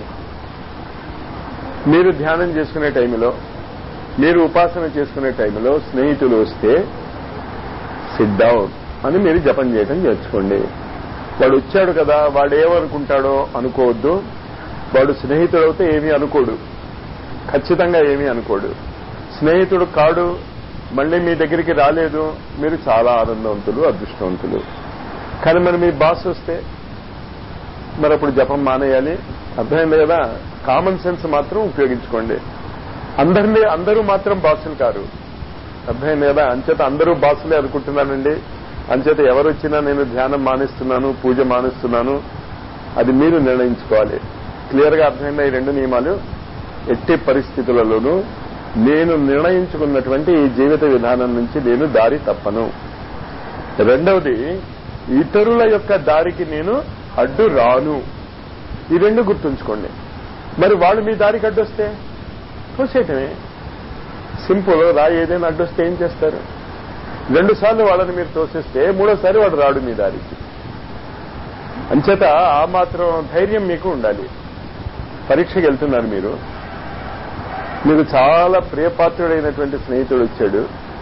మీరు ధ్యానం చేసుకునే టైంలో, మీరు ఉపాసన చేసుకునే టైంలో స్నేహితులు వస్తే సిట్ డౌన్ అని మీరు జపం చేయటం నేర్చుకోండి. వాడు వచ్చాడు కదా, వాడు ఏమనుకుంటాడో అనుకోవద్దు. వాడు స్నేహితుడైతే ఏమీ అనుకోడు, ఖచ్చితంగా ఏమీ అనుకోడు. స్నేహితుడు కాడు, మళ్ళీ మీ దగ్గరికి రాలేదు, మీరు చాలా ఆనందవంతులు, అదృష్టవంతులు. కానీ మరి మీ బాస్ వస్తే మరి అప్పుడు జపం మానేయాలి. అర్థమైంది కదా. కామన్ సెన్స్ మాత్రం ఉపయోగించుకోండి. అందరూ మాత్రం బాసులు కారు. అర్థమైంది కదా. అంచేత అందరూ బాసులే అనుకుంటున్నానండి, అంచేత ఎవరు వచ్చినా నేను ధ్యానం మానేస్తున్నాను, పూజ మానేస్తున్నాను, అది మీరు నిర్ణయించుకోవాలి. క్లియర్ గా అర్థమైందా ఈ రెండు నియమాలు? ఎట్టి పరిస్థితులలోనూ నేను నిర్ణయించుకున్నటువంటి ఈ జీవిత విధానం నుంచి నేను దారి తప్పను. రెండవది, ఇతరుల యొక్క దారికి నేను అడ్డు రాను. ఈ రెండు గుర్తుంచుకోండి. మరి వాళ్ళు మీ దారికి అడ్డొస్తే తోసేయటమే. సింపుల్. రాయి ఏదైనా అడ్డొస్తే ఏం చేస్తారు? 2 సార్లు వాళ్ళని మీరు తోసేస్తే 3వసారి వాడు రాడు మీ దారికి. అంచేత ఆ మాత్రం ధైర్యం మీకు ఉండాలి. పరీక్షకి వెళ్తున్నారు మీకు చాలా ప్రియపాత్రుడైనటువంటి స్నేహితుడు వచ్చాడు,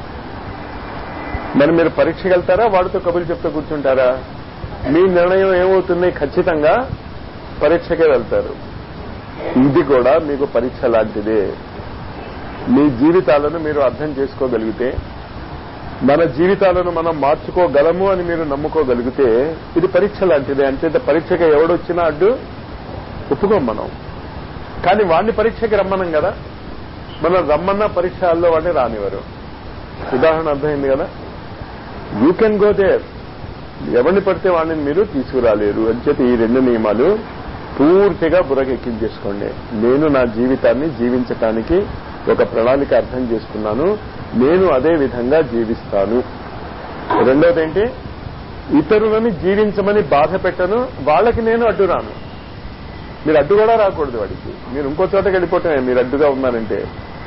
మరి మీరు పరీక్షకి వెళ్తారా, వాడితో కబుర్లు చెప్తూ కూర్చుంటారా? మీ నిర్ణయం ఏమవుతుంది? ఖచ్చితంగా పరీక్షకే వెళ్తారు. ఇది కూడా మీకు పరీక్ష లాంటిదే. మీ జీవితాలను మీరు అర్థం చేసుకోగలిగితే, మన జీవితాలను మనం మార్చుకోగలము అని మీరు నమ్ముకోగలిగితే ఇది పరీక్ష లాంటిదే. అంటే పరీక్షకి ఎవడొచ్చినా అడ్డు ఒప్పుకోం మనం. కానీ వాడిని పరీక్షకి రమ్మనం కదా, మనం రమ్మన్న పరీక్ష హాల్లో వాడిని రానివ్వరు. ఉదాహరణ అర్థమైంది కదా. యూ కెన్ గో దేర్, ఎవరిని పడితే వాడిని మీరు తీసుకురాలేరు. అంచేత ఈ రెండు నియమాలు పూర్తిగా బుర్రకెక్కించేసుకోండి. నేను నా జీవితాన్ని జీవించటానికి ఒక ప్రణాళిక అర్థం చేసుకున్నాను, నేను అదే విధంగా జీవిస్తాను. రెండోది ఏంటి? ఇతరులని జీవించమని బాధ పెట్టను, వాళ్ళకి నేను అడ్డు రాను. మీరు అడ్డు కూడా రాకూడదు వాడికి. మీరు ఇంకో చోటకి వెళ్ళిపోవటమే మీరు అడ్డుగా ఉన్నారంటే.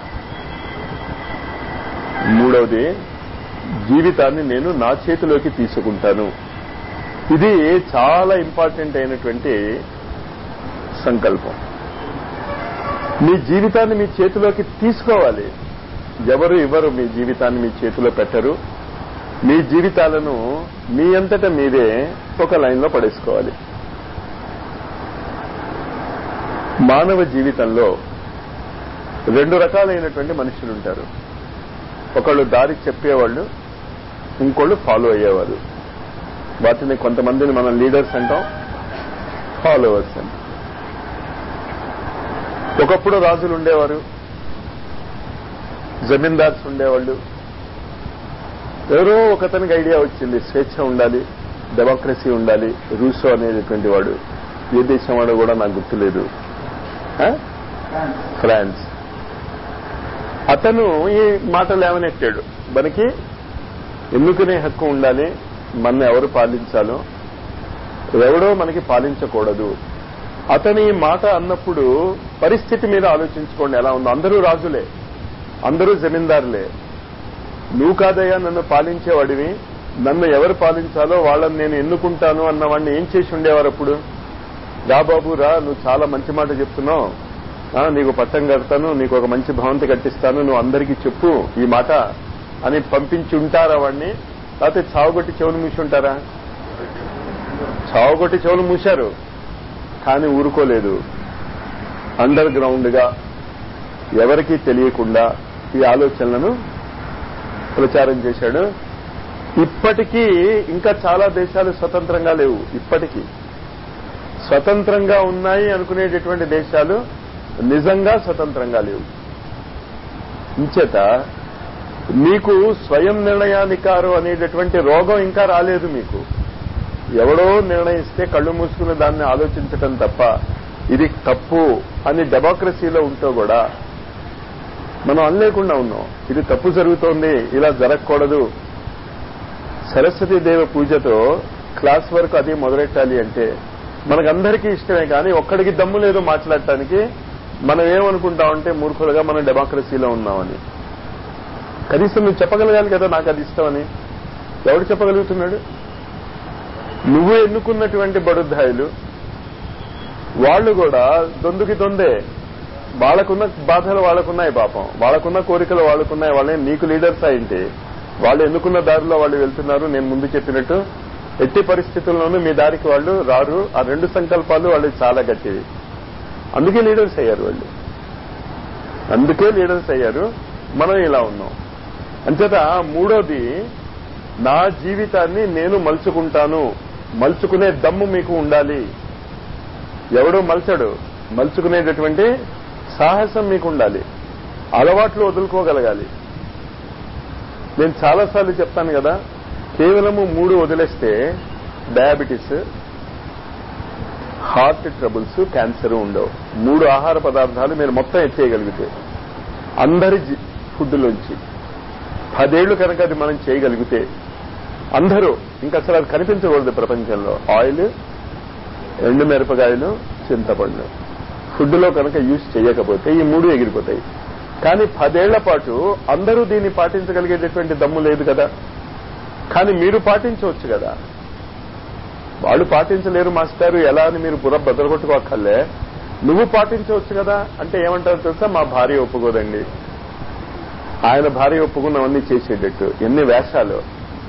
మూడవది, జీవితాన్ని నేను నా చేతిలోకి తీసుకుంటాను. ఇది చాలా ఇంపార్టెంట్ అయినటువంటి సంకల్పం. మీ జీవితాన్ని మీ చేతిలోకి తీసుకోవాలి. ఎవరు ఇవ్వరు మీ జీవితాన్ని మీ చేతిలో పెట్టరు. మీ జీవితాలను మీ అంతటా మీరే ఒక లైన్లో పడేసుకోవాలి. మానవ జీవితంలో 2 రకాలైనటువంటి మనుషులు ఉంటారు. ఒకళ్ళు దారి చెప్పేవాళ్ళు, ఇంకోళ్ళు ఫాలో అయ్యేవారు. వాటిని కొంతమందిని మనం లీడర్స్ అంటాం, ఫాలోవర్స్ అంటాం. ఒకప్పుడు రాజులు ఉండేవారు, జమీందార్స్ ఉండేవాళ్ళు. ఎవరో ఒకతనికి ఐడియా వచ్చింది, స్వేచ్ఛ ఉండాలి, డెమోక్రసీ ఉండాలి. రూసో అనేటువంటి వాడు, ఏ దేశం వాడు కూడా నాకు గుర్తులేదు, ఫ్రాన్స్. అతను ఈ మాటలు ఏమనెట్టాడు, మనకి ఎన్నుకునే హక్కు ఉండాలి, మన ఎవరు పాలించాలో, ఎవడో మనకి పాలించకూడదు. అతను ఈ మాట అన్నప్పుడు పరిస్థితి మీద ఆలోచించుకోండి ఎలా ఉందో. అందరూ రాజులే, అందరూ జమీందారులే. నువ్వు కాదయ్యా నన్ను పాలించేవాడివి, నన్ను ఎవరు పాలించాలో వాళ్ళని నేను ఎన్నుకుంటాను అన్నవాడిని ఏం చేసి ఉండేవారు అప్పుడు? రా బాబు రా, నువ్వు చాలా మంచి మాట చెప్తున్నావు, నీకు పట్టం కడతాను, నీకు ఒక మంచి భవంతి కట్టిస్తాను, నువ్వు అందరికీ చెప్పు ఈ మాట అని పంపించి ఉంటారా వాడిని? లేకపోతే చావుగొట్టి చెవులు మూసి ఉంటారా? చావుగొట్టి చెవులు మూశారు, కానీ ఊరుకోలేదు. అండర్ గ్రౌండ్ గా ఎవరికీ తెలియకుండా ఈ ఆలోచనలను ప్రచారం చేశాడు. ఇప్పటికీ ఇంకా చాలా దేశాలు స్వతంత్రంగా లేవు. ఇప్పటికీ స్వతంత్రంగా ఉన్నాయి అనుకునేటటువంటి దేశాలు నిజంగా స్వతంత్రంగా లేవు. ఇంచేత మీకు స్వయం నిర్ణయాధికారం అనేటటువంటి రోగం ఇంకా రాలేదు. మీకు ఎవడో నిర్ణయిస్తే కళ్ళు మూసుకుని దాన్ని ఆలోచించటం తప్ప ఇది తప్పు అని డెమోక్రసీలో ఉంటూ కూడా మనం అనలేకుండా ఉన్నాం. ఇది తప్పు జరుగుతోంది, ఇలా జరగకూడదు. సరస్వతీదేవి పూజతో క్లాస్ వరకు అది మొదలెట్టాలి అంటే మనకందరికీ ఇష్టమే, కానీ ఒక్కడికి దమ్ము లేదు మాట్లాడటానికి. మనం ఏమనుకుంటామంటే మూర్ఖులుగా మనం డెమోక్రసీలో ఉన్నామని. కనీసం నువ్వు చెప్పగలగాలి కదా నాకు అది ఇష్టమని. ఎవడు చెప్పగలుగుతున్నాడు? నువ్వు ఎన్నుకున్నటువంటి బడుద్దాయులు వాళ్ళు కూడా దొందుకి దొందే. వాళ్ళకున్న బాధలు వాళ్ళకున్నాయి, పాపం వాళ్ళకున్న కోరికలు వాళ్ళకున్నాయి. వాళ్ళే నీకు లీడర్స్ అయింటే వాళ్ళు ఎన్నుకున్న దారిలో వాళ్ళు వెళ్తున్నారు. నేను ముందు చెప్పినట్టు ఎట్టి పరిస్థితుల్లోనూ మీ దారికి వాళ్ళు రారు. ఆ రెండు సంకల్పాలు వాళ్ళు చాలా గట్టివి. అందుకే లీడర్స్ అయ్యారు వాళ్ళు, అందుకే లీడర్స్ అయ్యారు. మనం ఇలా ఉన్నాం. అంచేత మూడోది, నా జీవితాన్ని నేను మలుచుకుంటాను. మలుచుకునే దమ్ము మీకు ఉండాలి. ఎవడో మలచడు, మలుచుకునేటటువంటి సాహసం మీకు ఉండాలి. అలవాట్లు వదులుకోగలగాలి. నేను చాలాసార్లు చెప్తాను కదా, కేవలము 3 వదిలేస్తే డయాబెటీస్, హార్ట్ ట్రబుల్స్, క్యాన్సర్ ఉండవు. 3 ఆహార పదార్థాలు మీరు మొత్తం ఎత్తేయగలిగితే అందరి ఫుడ్లోంచి 10 ఏళ్లు కనుక అది మనం చేయగలిగితే అందరూ, ఇంకా అసలు అది కనిపించకూడదు ప్రపంచంలో. ఆయిల్, ఎండు మిరపకాయలు, చింతపండు ఫుడ్లో కనుక యూజ్ చేయకపోతే ఈ 3 ఎగిరిపోతాయి. కానీ 10 ఏళ్ల పాటు అందరూ దీన్ని పాటించగలిగేటటువంటి దమ్ము లేదు కదా. కానీ మీరు పాటించవచ్చు కదా. వాళ్ళు పాటించలేరు మాస్టారు ఎలా అని మీరు బుర్ర బదలగొట్టుకోక్కర్లే. నువ్వు పాటించవచ్చు కదా. అంటే ఏమంటారు తెలుసా? మా భార్య ఒప్పుకోదండి. ఆయన భార్య ఒప్పుకున్నవన్నీ చేసేటట్టు ఎన్ని వేషాలు.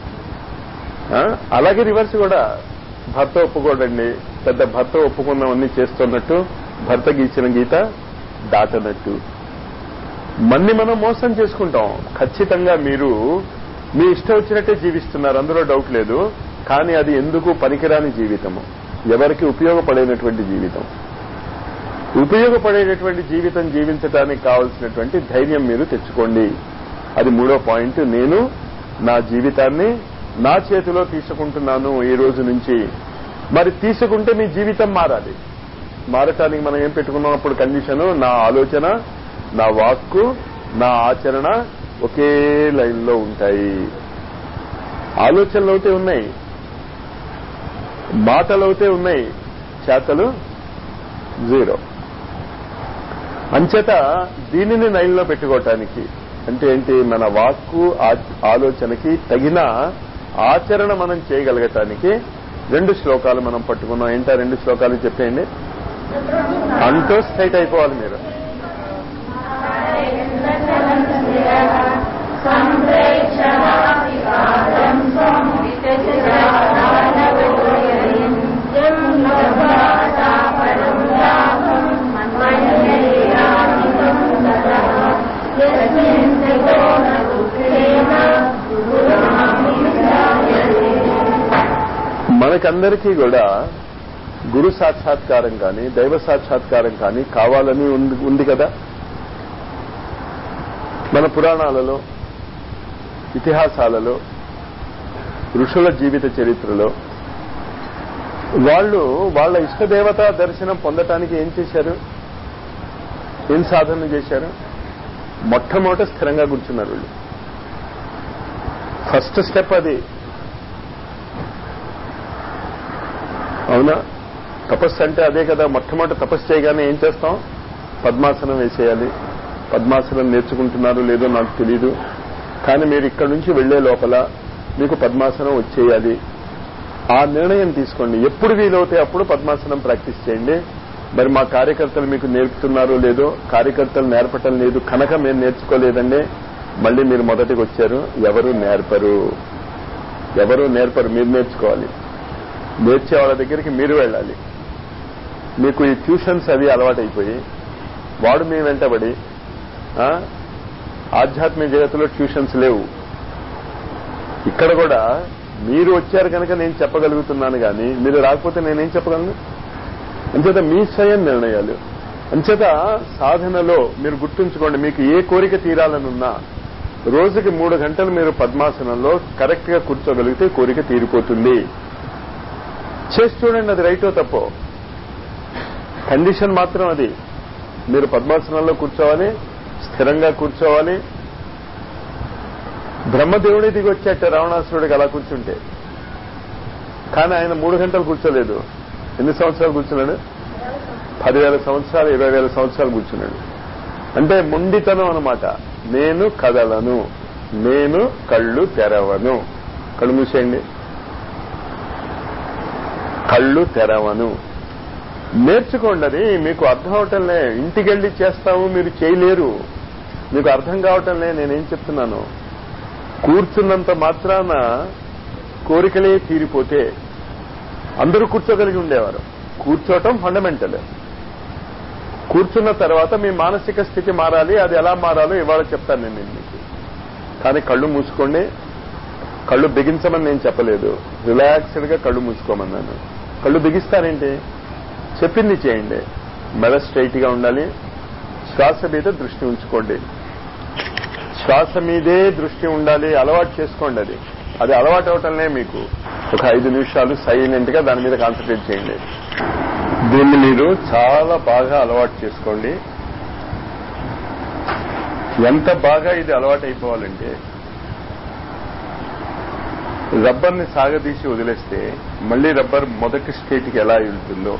అలాగే రివర్స్ కూడా, భర్త ఒప్పుకోడండి, పెద్ద భర్త ఒప్పుకున్నవన్నీ చేస్తున్నట్టు, భర్త గీచిన గీత దాటనట్టు మన్ని మనం మోసం చేసుకుంటాం. ఖచ్చితంగా మీరు మీ ఇష్టం వచ్చినట్టే జీవిస్తున్నారు, అందులో డౌట్ లేదు. కానీ అది ఎందుకు పనికిరాని జీవితము, ఎవరికి ఉపయోగపడేటటువంటి జీవితం. ఉపయోగపడేటటువంటి జీవితం జీవించడానికి కావలసినటువంటి ధైర్యం మీరు తెచ్చుకోండి. అది 3వ పాయింట్. నేను నా జీవితాన్ని నా చేతిలో తీసుకుంటున్నాను ఈ రోజు నుంచి. మరి తీసుకుంటే మీ జీవితం మారాలి. మారటానికి మనం ఏం పెట్టుకున్నాం అప్పుడు కండిషను? నా ఆలోచన, నా వాక్కు, నా ఆచరణ ఒకే లైన్లో ఉంటాయి. ఆలోచనలవుతే ఉన్నాయి, మాటలవుతే ఉన్నాయి, చేతలు జీరో. అంచేత దీనిని లైన్లో పెట్టుకోవటానికి అంటే ఏంటి? మన వాక్కు ఆలోచనకి తగిన ఆచరణ మనం చేయగలగటానికి 2 శ్లోకాలు మనం పట్టుకున్నాం. ఏంటా 2 శ్లోకాలు చెప్పేయండి. అంటూ స్ట్రైట్ అయిపోవాలి మీరు. మనకందరికీ కూడా గురు సాక్షాత్కారం కానీ దైవ సాక్షాత్కారం కానీ కావాలని ఉంది కదా. మన పురాణాలలో, ఇతిహాసాలలో, ఋషుల జీవిత చరిత్రలో వాళ్ళు వాళ్ళ ఇష్టదేవత దర్శనం పొందటానికి ఏం చేశారు? ఏం సాధన చేశారు? మొట్టమొదట స్థిరంగా కూర్చున్నారు వీళ్ళు. ఫస్ట్ స్టెప్ అది. అవునా? తపస్సు అంటే అదే కదా. మొట్టమొదటి తపస్సు చేయగానే ఏం చేస్తాం? పద్మాసనం వేసేయాలి. పద్మాసనం నేర్చుకుంటున్నారు లేదో నాకు తెలీదు, కానీ మీరు ఇక్కడి నుంచి వెళ్లే లోపల మీకు పద్మాసనం వచ్చేయాలి. ఆ నిర్ణయం తీసుకోండి. ఎప్పుడు వీలవుతే అప్పుడు పద్మాసనం ప్రాక్టీస్ చేయండి. మరి మా కార్యకర్తలు మీకు నేర్పుతున్నారో లేదో, కార్యకర్తలు నేర్పటం లేదు కనుక మేము నేర్చుకోలేదండి. మళ్ళీ మీరు మొదటికి వచ్చారు. ఎవరు నేర్పరు, మీరు నేర్చుకోవాలి. నేర్చే వాళ్ళ దగ్గరికి మీరు వెళ్ళాలి. మీకు ఈ ట్యూషన్స్ అవి అలవాటైపోయి వాడు మీ వెంటబడి, ఆధ్యాత్మిక జగత్తులో ట్యూషన్స్ లేవు. ఇక్కడ కూడా మీరు వచ్చారు కనుక నేను చెప్పగలుగుతున్నాను, కానీ మీరు రాకపోతే నేనేం చెప్పగలను? అంచేత మీ స్వయం నిర్ణయాలు. అంచేత సాధనలో మీరు గుర్తుంచుకోండి, మీకు ఏ కోరిక తీరాలనున్నా రోజుకి 3 గంటలు మీరు పద్మాసనంలో కరెక్ట్ గా కూర్చోగలిగితే కోరిక తీరిపోతుంది. చేసి చూడండి, అది రైటో తప్పో. కండిషన్ మాత్రం అది, మీరు పద్మాసనంలో కూర్చోవాలి, స్థిరంగా కూర్చోవాలి. బ్రహ్మదేవుడి దిగి వచ్చేట రావణాసురుడికి అలా కూర్చుంటే, కానీ ఆయన 3 గంటలు కూర్చోలేదు. ఎన్ని సంవత్సరాలు కూర్చున్నాడు? 10,000 సంవత్సరాలు, 20,000 సంవత్సరాలు కూర్చున్నాడు. అంటే మొండితనం అన్నమాట. నేను కదలను, నేను కళ్ళు తెరవను. కళ్ళు మూసేయండి. కళ్ళు తెరవను. నేర్చుకోండి. అది మీకు అర్థం అవటంలే. ఇంటికెళ్ళి చేస్తాము, మీరు చేయలేరు. మీకు అర్థం కావటంలే నేనేం చెప్తున్నాను. కూర్చున్నంత మాత్రాన కోరికలే తీరిపోతే అందరూ కూర్చోగలిగి ఉండేవారు. కూర్చోవటం ఫండమెంటల్. కూర్చున్న తర్వాత మీ మానసిక స్థితి మారాలి. అది ఎలా మారాలో ఇవాళ చెప్తాను నేను మీకు. కానీ కళ్ళు మూసుకోండి. కళ్ళు బిగించమని నేను చెప్పలేదు, రిలాక్స్డ్ గా కళ్ళు మూసుకోమన్నాను. కళ్ళు బిగిస్తారేంటి? చెప్పింది చేయండి. మెడ స్ట్రైట్ గా ఉండాలి. శ్వాస మీద దృష్టి ఉంచుకోండి. శ్వాస మీదే దృష్టి ఉండాలి. అలవాటు చేసుకోండి. అది అలవాటు అవటంలే. మీకు ఒక 5 నిమిషాలు సైలెంట్ గా దాని మీద కాన్సన్ట్రేట్ చేయండి. దీన్ని మీరు చాలా బాగా అలవాటు చేసుకోండి. ఎంత బాగా ఇది అలవాటు అయిపోవాలంటే, రబ్బర్ని సాగదీసి వదిలేస్తే మళ్లీ రబ్బర్ మొదటి స్టేట్కి ఎలా వెళ్తుందో,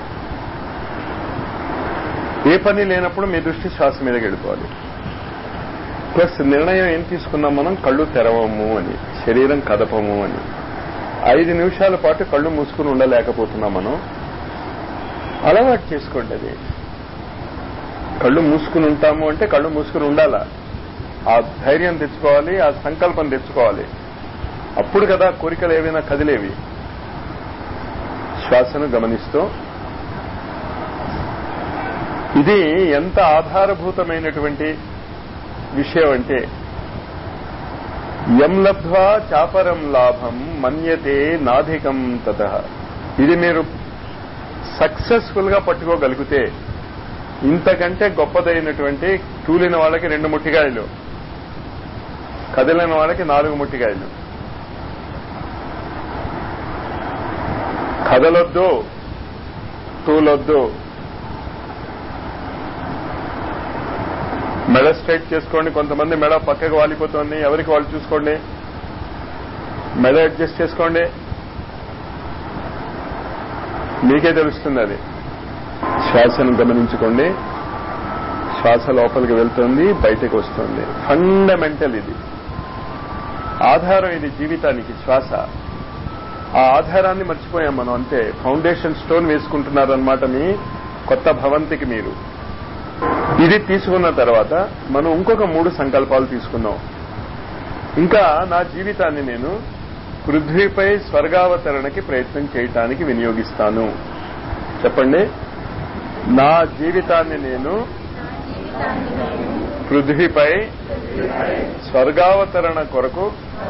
ఏ పని లేనప్పుడు మీ దృష్టి శ్వాస మీదకి వెళ్ళిపోవాలి. ప్లస్ నిర్ణయం ఏం తీసుకున్నాం మనం? కళ్ళు తెరవము అని, శరీరం కదపము అని. 5 నిమిషాల పాటు కళ్ళు మూసుకుని ఉండలేకపోతున్నాం మనం. అలవాటు చేసుకోండి. అది కళ్ళు మూసుకుని ఉంటాము అంటే కళ్ళు మూసుకుని ఉండాలా. ఆ ధైర్యం తెచ్చుకోవాలి, ఆ సంకల్పం తెచ్చుకోవాలి. అప్పుడు కదా కోరికలు ఏవైనా కదిలేవి. శ్వాసను గమనిస్తూ, ఇది ఎంత ఆధారభూతమైనటువంటి విషయం అంటే, యం లబ్ధ్వా చాపరం లాభం మన్యతే నాధికం తతః. ఇది మీరు సక్సెస్ఫుల్ గా పట్టుకోగలిగితే, ఇంతకంటే గొప్పదైనటువంటి తూలిన వాళ్ళకి 2 ముట్టికాయలు, కదిలిన వాళ్ళకి 4 ముట్టికాయలు. కదలొద్దు, తూలొద్దు. మెడ స్ట్రైట్ చేసుకోండి. కొంతమంది మెడ పక్కకు వాలిపోతుంది, ఎవరికి వాళ్ళు చూసుకోండి. మెడ అడ్జస్ట్ చేసుకోండి, మీకే తెలుస్తుంది. అది శ్వాసను గమనించుకోండి. శ్వాస లోపలికి వెళ్తుంది, బయటకు వస్తుంది. ఫండమెంటల్ ఇది, ఆధారం ఇది జీవితానికి శ్వాస. ఆ ఆధారాన్ని మర్చిపోయాం మనం. అంతే, ఫౌండేషన్ స్టోన్ వేసుకుంటున్నారనమాట మీ కొత్త భవంతికి మీరు. ఇది తీసుకున్న తర్వాత మనం ఇంకొక 3 సంకల్పాలు తీసుకున్నాం. ఇంకా నా జీవితాన్ని నేను పృథ్వీపై స్వర్గావతరణకి ప్రయత్నం చేయటానికి వినియోగిస్తాను. చెప్పండి. నా జీవితాన్ని నేను పృథ్వీపై స్వర్గావతరణ కొరకు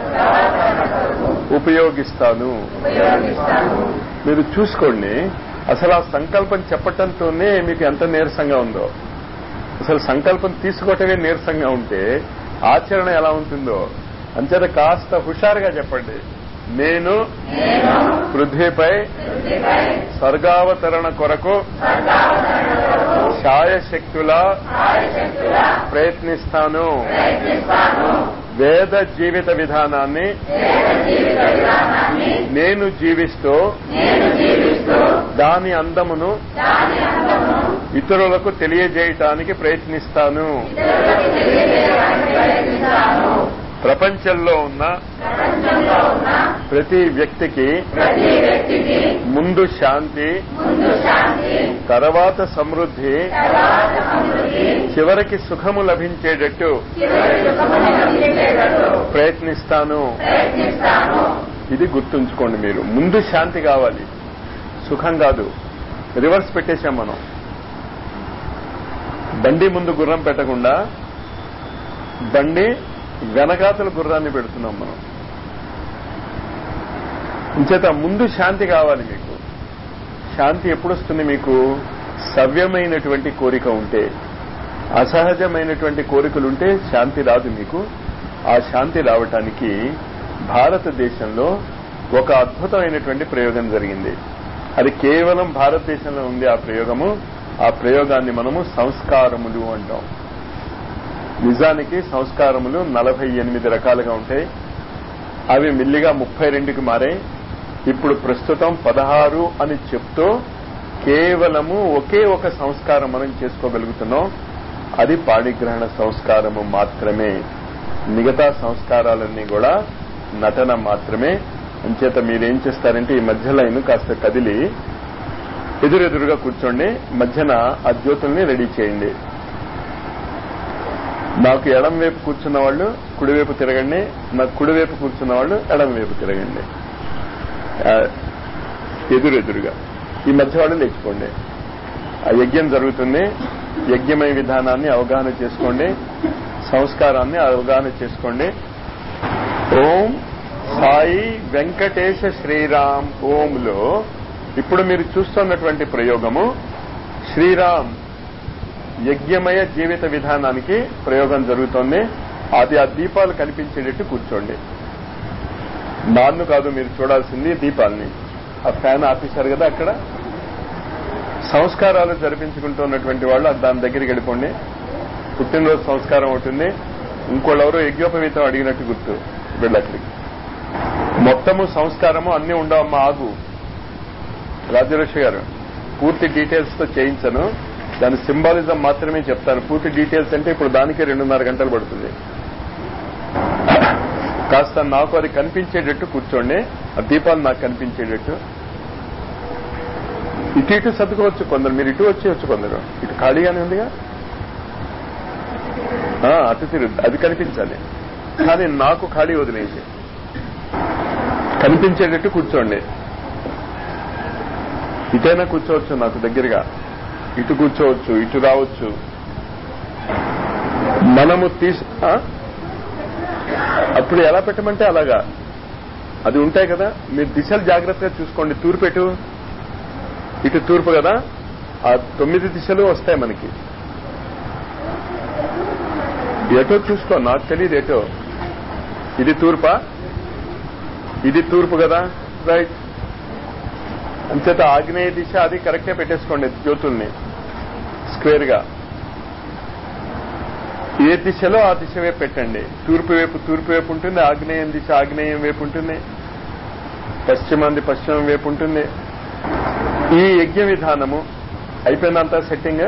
ఉపయోగిస్తాను. మీరు చూసుకోండి, అసలు ఆ సంకల్పం చెప్పటంతోనే మీకు ఎంత నీరసంగా ఉందో. అసలు సంకల్పం తీసుకోవటమే నీరసంగా ఉంటే ఆచరణ ఎలా ఉంటుందో. అంచేత కాస్త హుషారుగా చెప్పండి. నేను పృథ్వీపై స్వర్గావతరణ కొరకు శాయశక్తులా ప్రయత్నిస్తాను. వేద జీవిత విధానాన్ని నేను జీవిస్తూ దాని అందమును ఇతరులకు తెలియజేయటానికి ప్రయత్నిస్తాను. ప్రపంచంలో ఉన్న ప్రతి వ్యక్తికి ముందు శాంతి, తర్వాత సమృద్ధి, చివరికి సుఖము లభించేటట్టు ప్రయత్నిస్తాను. ఇది గుర్తుంచుకోండి మీరు. ముందు శాంతి కావాలి, సుఖం కాదు. రివర్స్ పెట్టేశాం మనం. బండి ముందు గుర్రం పెట్టకుండా బండి వెనకాతల గుర్రాన్ని పెడుతున్నాం మనం. ఇంచేత ముందు శాంతి కావాలి మీకు. శాంతి ఎప్పుడు వస్తుంది మీకు? సవ్యమైనటువంటి కోరిక ఉంటే. అసహజమైనటువంటి కోరికలుంటే శాంతి రాదు మీకు. ఆ శాంతి రావటానికి భారతదేశంలో ఒక అద్భుతమైనటువంటి ప్రయోగం జరిగింది. అది కేవలం భారతదేశంలో ఉంది ఆ ప్రయోగము. ఆ ప్రయోగాన్ని మనము సంస్కారములు అంటాం. నిజానికి సంస్కారములు 48 రకాలుగా ఉంటాయి. అవి మెల్లిగా 32కి మారాయి. ఇప్పుడు ప్రస్తుతం 16 అని చెప్తూ కేవలము ఒకే ఒక సంస్కారం మనం చేసుకోగలుగుతున్నాం. అది పాణిగ్రహణ సంస్కారము మాత్రమే. మిగతా సంస్కారాలన్నీ కూడా నటన మాత్రమే. అంచేత మీరేం చేస్తారంటే ఈ మధ్య లైన్ కాస్త కదిలి ఎదురెదురుగా కూర్చోండి. మధ్యన ఆ జ్యోతుల్ని రెడీ చేయండి. నాకు ఎడం వైపు కూర్చున్న వాళ్ళు కుడివైపు తిరగండి, నాకు కుడివైపు కూర్చున్న వాళ్ళు ఎడం వైపు తిరగండి. ఎదురెదురుగా ఈ మధ్య వాళ్ళు లేచిపోండి. ఆ యజ్ఞం జరుగుతుంది. యజ్ఞమయ విధానాన్ని అవగాహన చేసుకోండి, సంస్కారాన్ని అవగాహన చేసుకోండి. ఓం సాయి వెంకటేశ శ్రీరామ్ ఓంలో ఇప్పుడు మీరు చూస్తున్నటువంటి ప్రయోగము శ్రీరామ్ యజ్ఞమయ జీవిత విధానానికి ప్రయోగం జరుగుతోంది. అది ఆ దీపాలు కనిపించేటట్టు కూర్చోండి. నాన్ను కాదు మీరు చూడాల్సింది, దీపాలని. ఆ ఫ్యాన్ ఆపేశారు కదా అక్కడ. సంస్కారాలు జరిపించుకుంటున్నటువంటి వాళ్ళు దాని దగ్గరికి వెళ్ళిపోండి. పుట్టినరోజు సంస్కారం అవుతుంది. ఇంకోళ్ళెవరో యజ్ఞోపవీతం అడిగినట్టు గుర్తు వీళ్ళక్కడికి. మొత్తము సంస్కారము అన్నీ ఉండవమ్మా, ఆగు. రాజ్యలక్ష్మి గారు పూర్తి డీటెయిల్స్ తో చేయించను, దాని సింబాలిజం మాత్రమే చెప్తాను. పూర్తి డీటెయిల్స్ అంటే ఇప్పుడు దానికే 2.5 గంటలు పడుతుంది. కాస్త నాకు అది కనిపించేటట్టు కూర్చోండి. ఆ దీపాలు నాకు కనిపించేటట్టు. ఇటు ఇటు సర్దుకోవచ్చు కొందరు, మీరు ఇటు వచ్చేయచ్చు కొందరు. ఇటు ఖాళీగానే ఉందిగా, అటు తిరుగు, అది కనిపించాలి. కానీ నాకు ఖాళీ వదిలేసి కనిపించేటట్టు కూర్చోండి. ఇటైనా కూర్చోవచ్చు నాకు దగ్గరగా, ఇటు కూర్చోవచ్చు, ఇటు రావచ్చు. మనము అప్పుడు ఎలా పెట్టమంటే అలాగా అది ఉంటాయి కదా. మీరు దిశలు జాగ్రత్తగా చూసుకోండి. తూర్పు ఎటు? ఇటు తూర్పు కదా. ఆ 9 దిశలు వస్తాయి మనకి. ఎటో చూసుకో, నాకు తెలియదు ఎటో. ఇది తూర్పా? ఇది తూర్పు కదా, రైట్. అంచేత ఆగ్నేయ దిశ అది కరెక్టే పెట్టేసుకోండి జ్యోతుల్ని స్క్వేర్ గా. ఏ దిశలో ఆ దిశ వైపు పెట్టండి. తూర్పు వైపు తూర్పు వైపు ఉంటుంది, ఆగ్నేయం దిశ ఆగ్నేయం వైపు ఉంటుంది, పశ్చిమాంది పశ్చిమం వైపు ఉంటుంది. ఈ యజ్ఞ విధానము అయిపోయిందంతా సెట్టింగ్.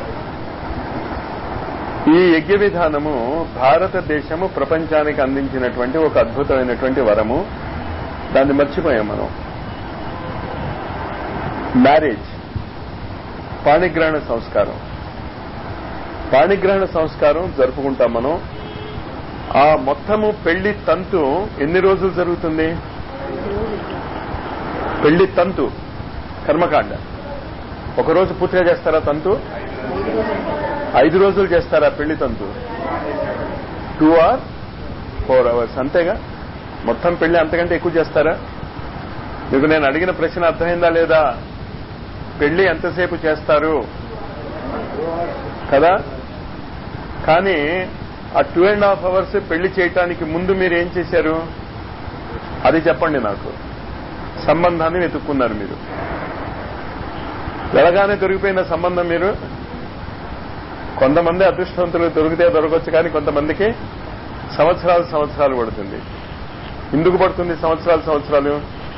ఈ యజ్ఞ విధానము భారతదేశము ప్రపంచానికి అందించినటువంటి ఒక అద్భుతమైనటువంటి వరము. దాన్ని మర్చిపోయాం మనం. మ్యారేజ్, పాణిగ్రహణ సంస్కారం. పాణిగ్రహణ సంస్కారం జరుపుకుంటాం మనం. ఆ మొత్తము పెళ్లి తంతు ఎన్ని రోజులు జరుగుతుంది? పెళ్లి తంతు కర్మకాండ ఒకరోజు పూర్తిగా చేస్తారా తంతు? 5 రోజులు చేస్తారా పెళ్లి తంతు? 2 or 4 hours అంతేగా. మొత్తం పెళ్లి అంతకంటే ఎక్కువ చేస్తారా? మీకు నేను అడిగిన ప్రశ్న అర్థమైందా లేదా? పెళ్లి ఎంతసేపు చేస్తారు కదా. కానీ ఆ 2.5 hours పెళ్లి చేయటానికి ముందు మీరు ఏం చేశారు అది చెప్పండి నాకు. సంబంధాన్ని వెతుక్కున్నారు మీరు. వెళ్ళగానే దొరికిపోయిన సంబంధం మీరు. కొంతమంది అదృష్టవంతులు దొరికితే దొరకవచ్చు, కానీ కొంతమందికి సంవత్సరాలు పడుతుంది. ఎందుకు పడుతుంది సంవత్సరాలు?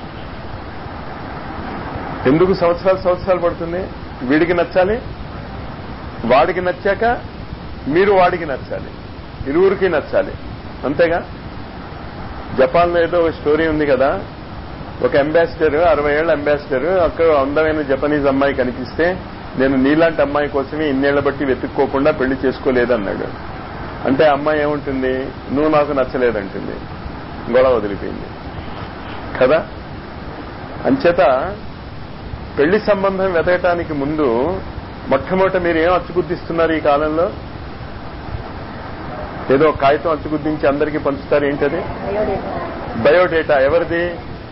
ఎందుకు సంవత్సరాలు పడుతుంది? వీడికి నచ్చాలి, వాడికి నచ్చాక మీరు వాడికి నచ్చాలి, ఇరువురికి నచ్చాలి. అంతేగా. జపాన్లో ఏదో స్టోరీ ఉంది కదా, ఒక అంబాసిడర్ 60 ఏళ్ల అంబాసిడర్ అక్కడ అందమైన జపనీస్ అమ్మాయి కనిపిస్తే నేను నీలాంటి అమ్మాయి కోసమే ఇన్నేళ్ల బట్టి వెతుక్కోకుండా పెళ్లి చేసుకోలేదన్నాడు. అంటే అమ్మాయి ఏముంటుంది, నువ్వు నాకు నచ్చలేదంటుంది, గొడవ వదిలిపోయింది కదా. అంచేత పెళ్లి సంబంధం వెతకటానికి ముందు మొట్టమొదట మీరు ఏం అచ్చుగుద్దిస్తున్నారు ఈ కాలంలో? ఏదో కాగితం అచ్చుగుద్దించి అందరికీ పంచుతారు. ఏంటది? బయోడేటా. ఎవరిది?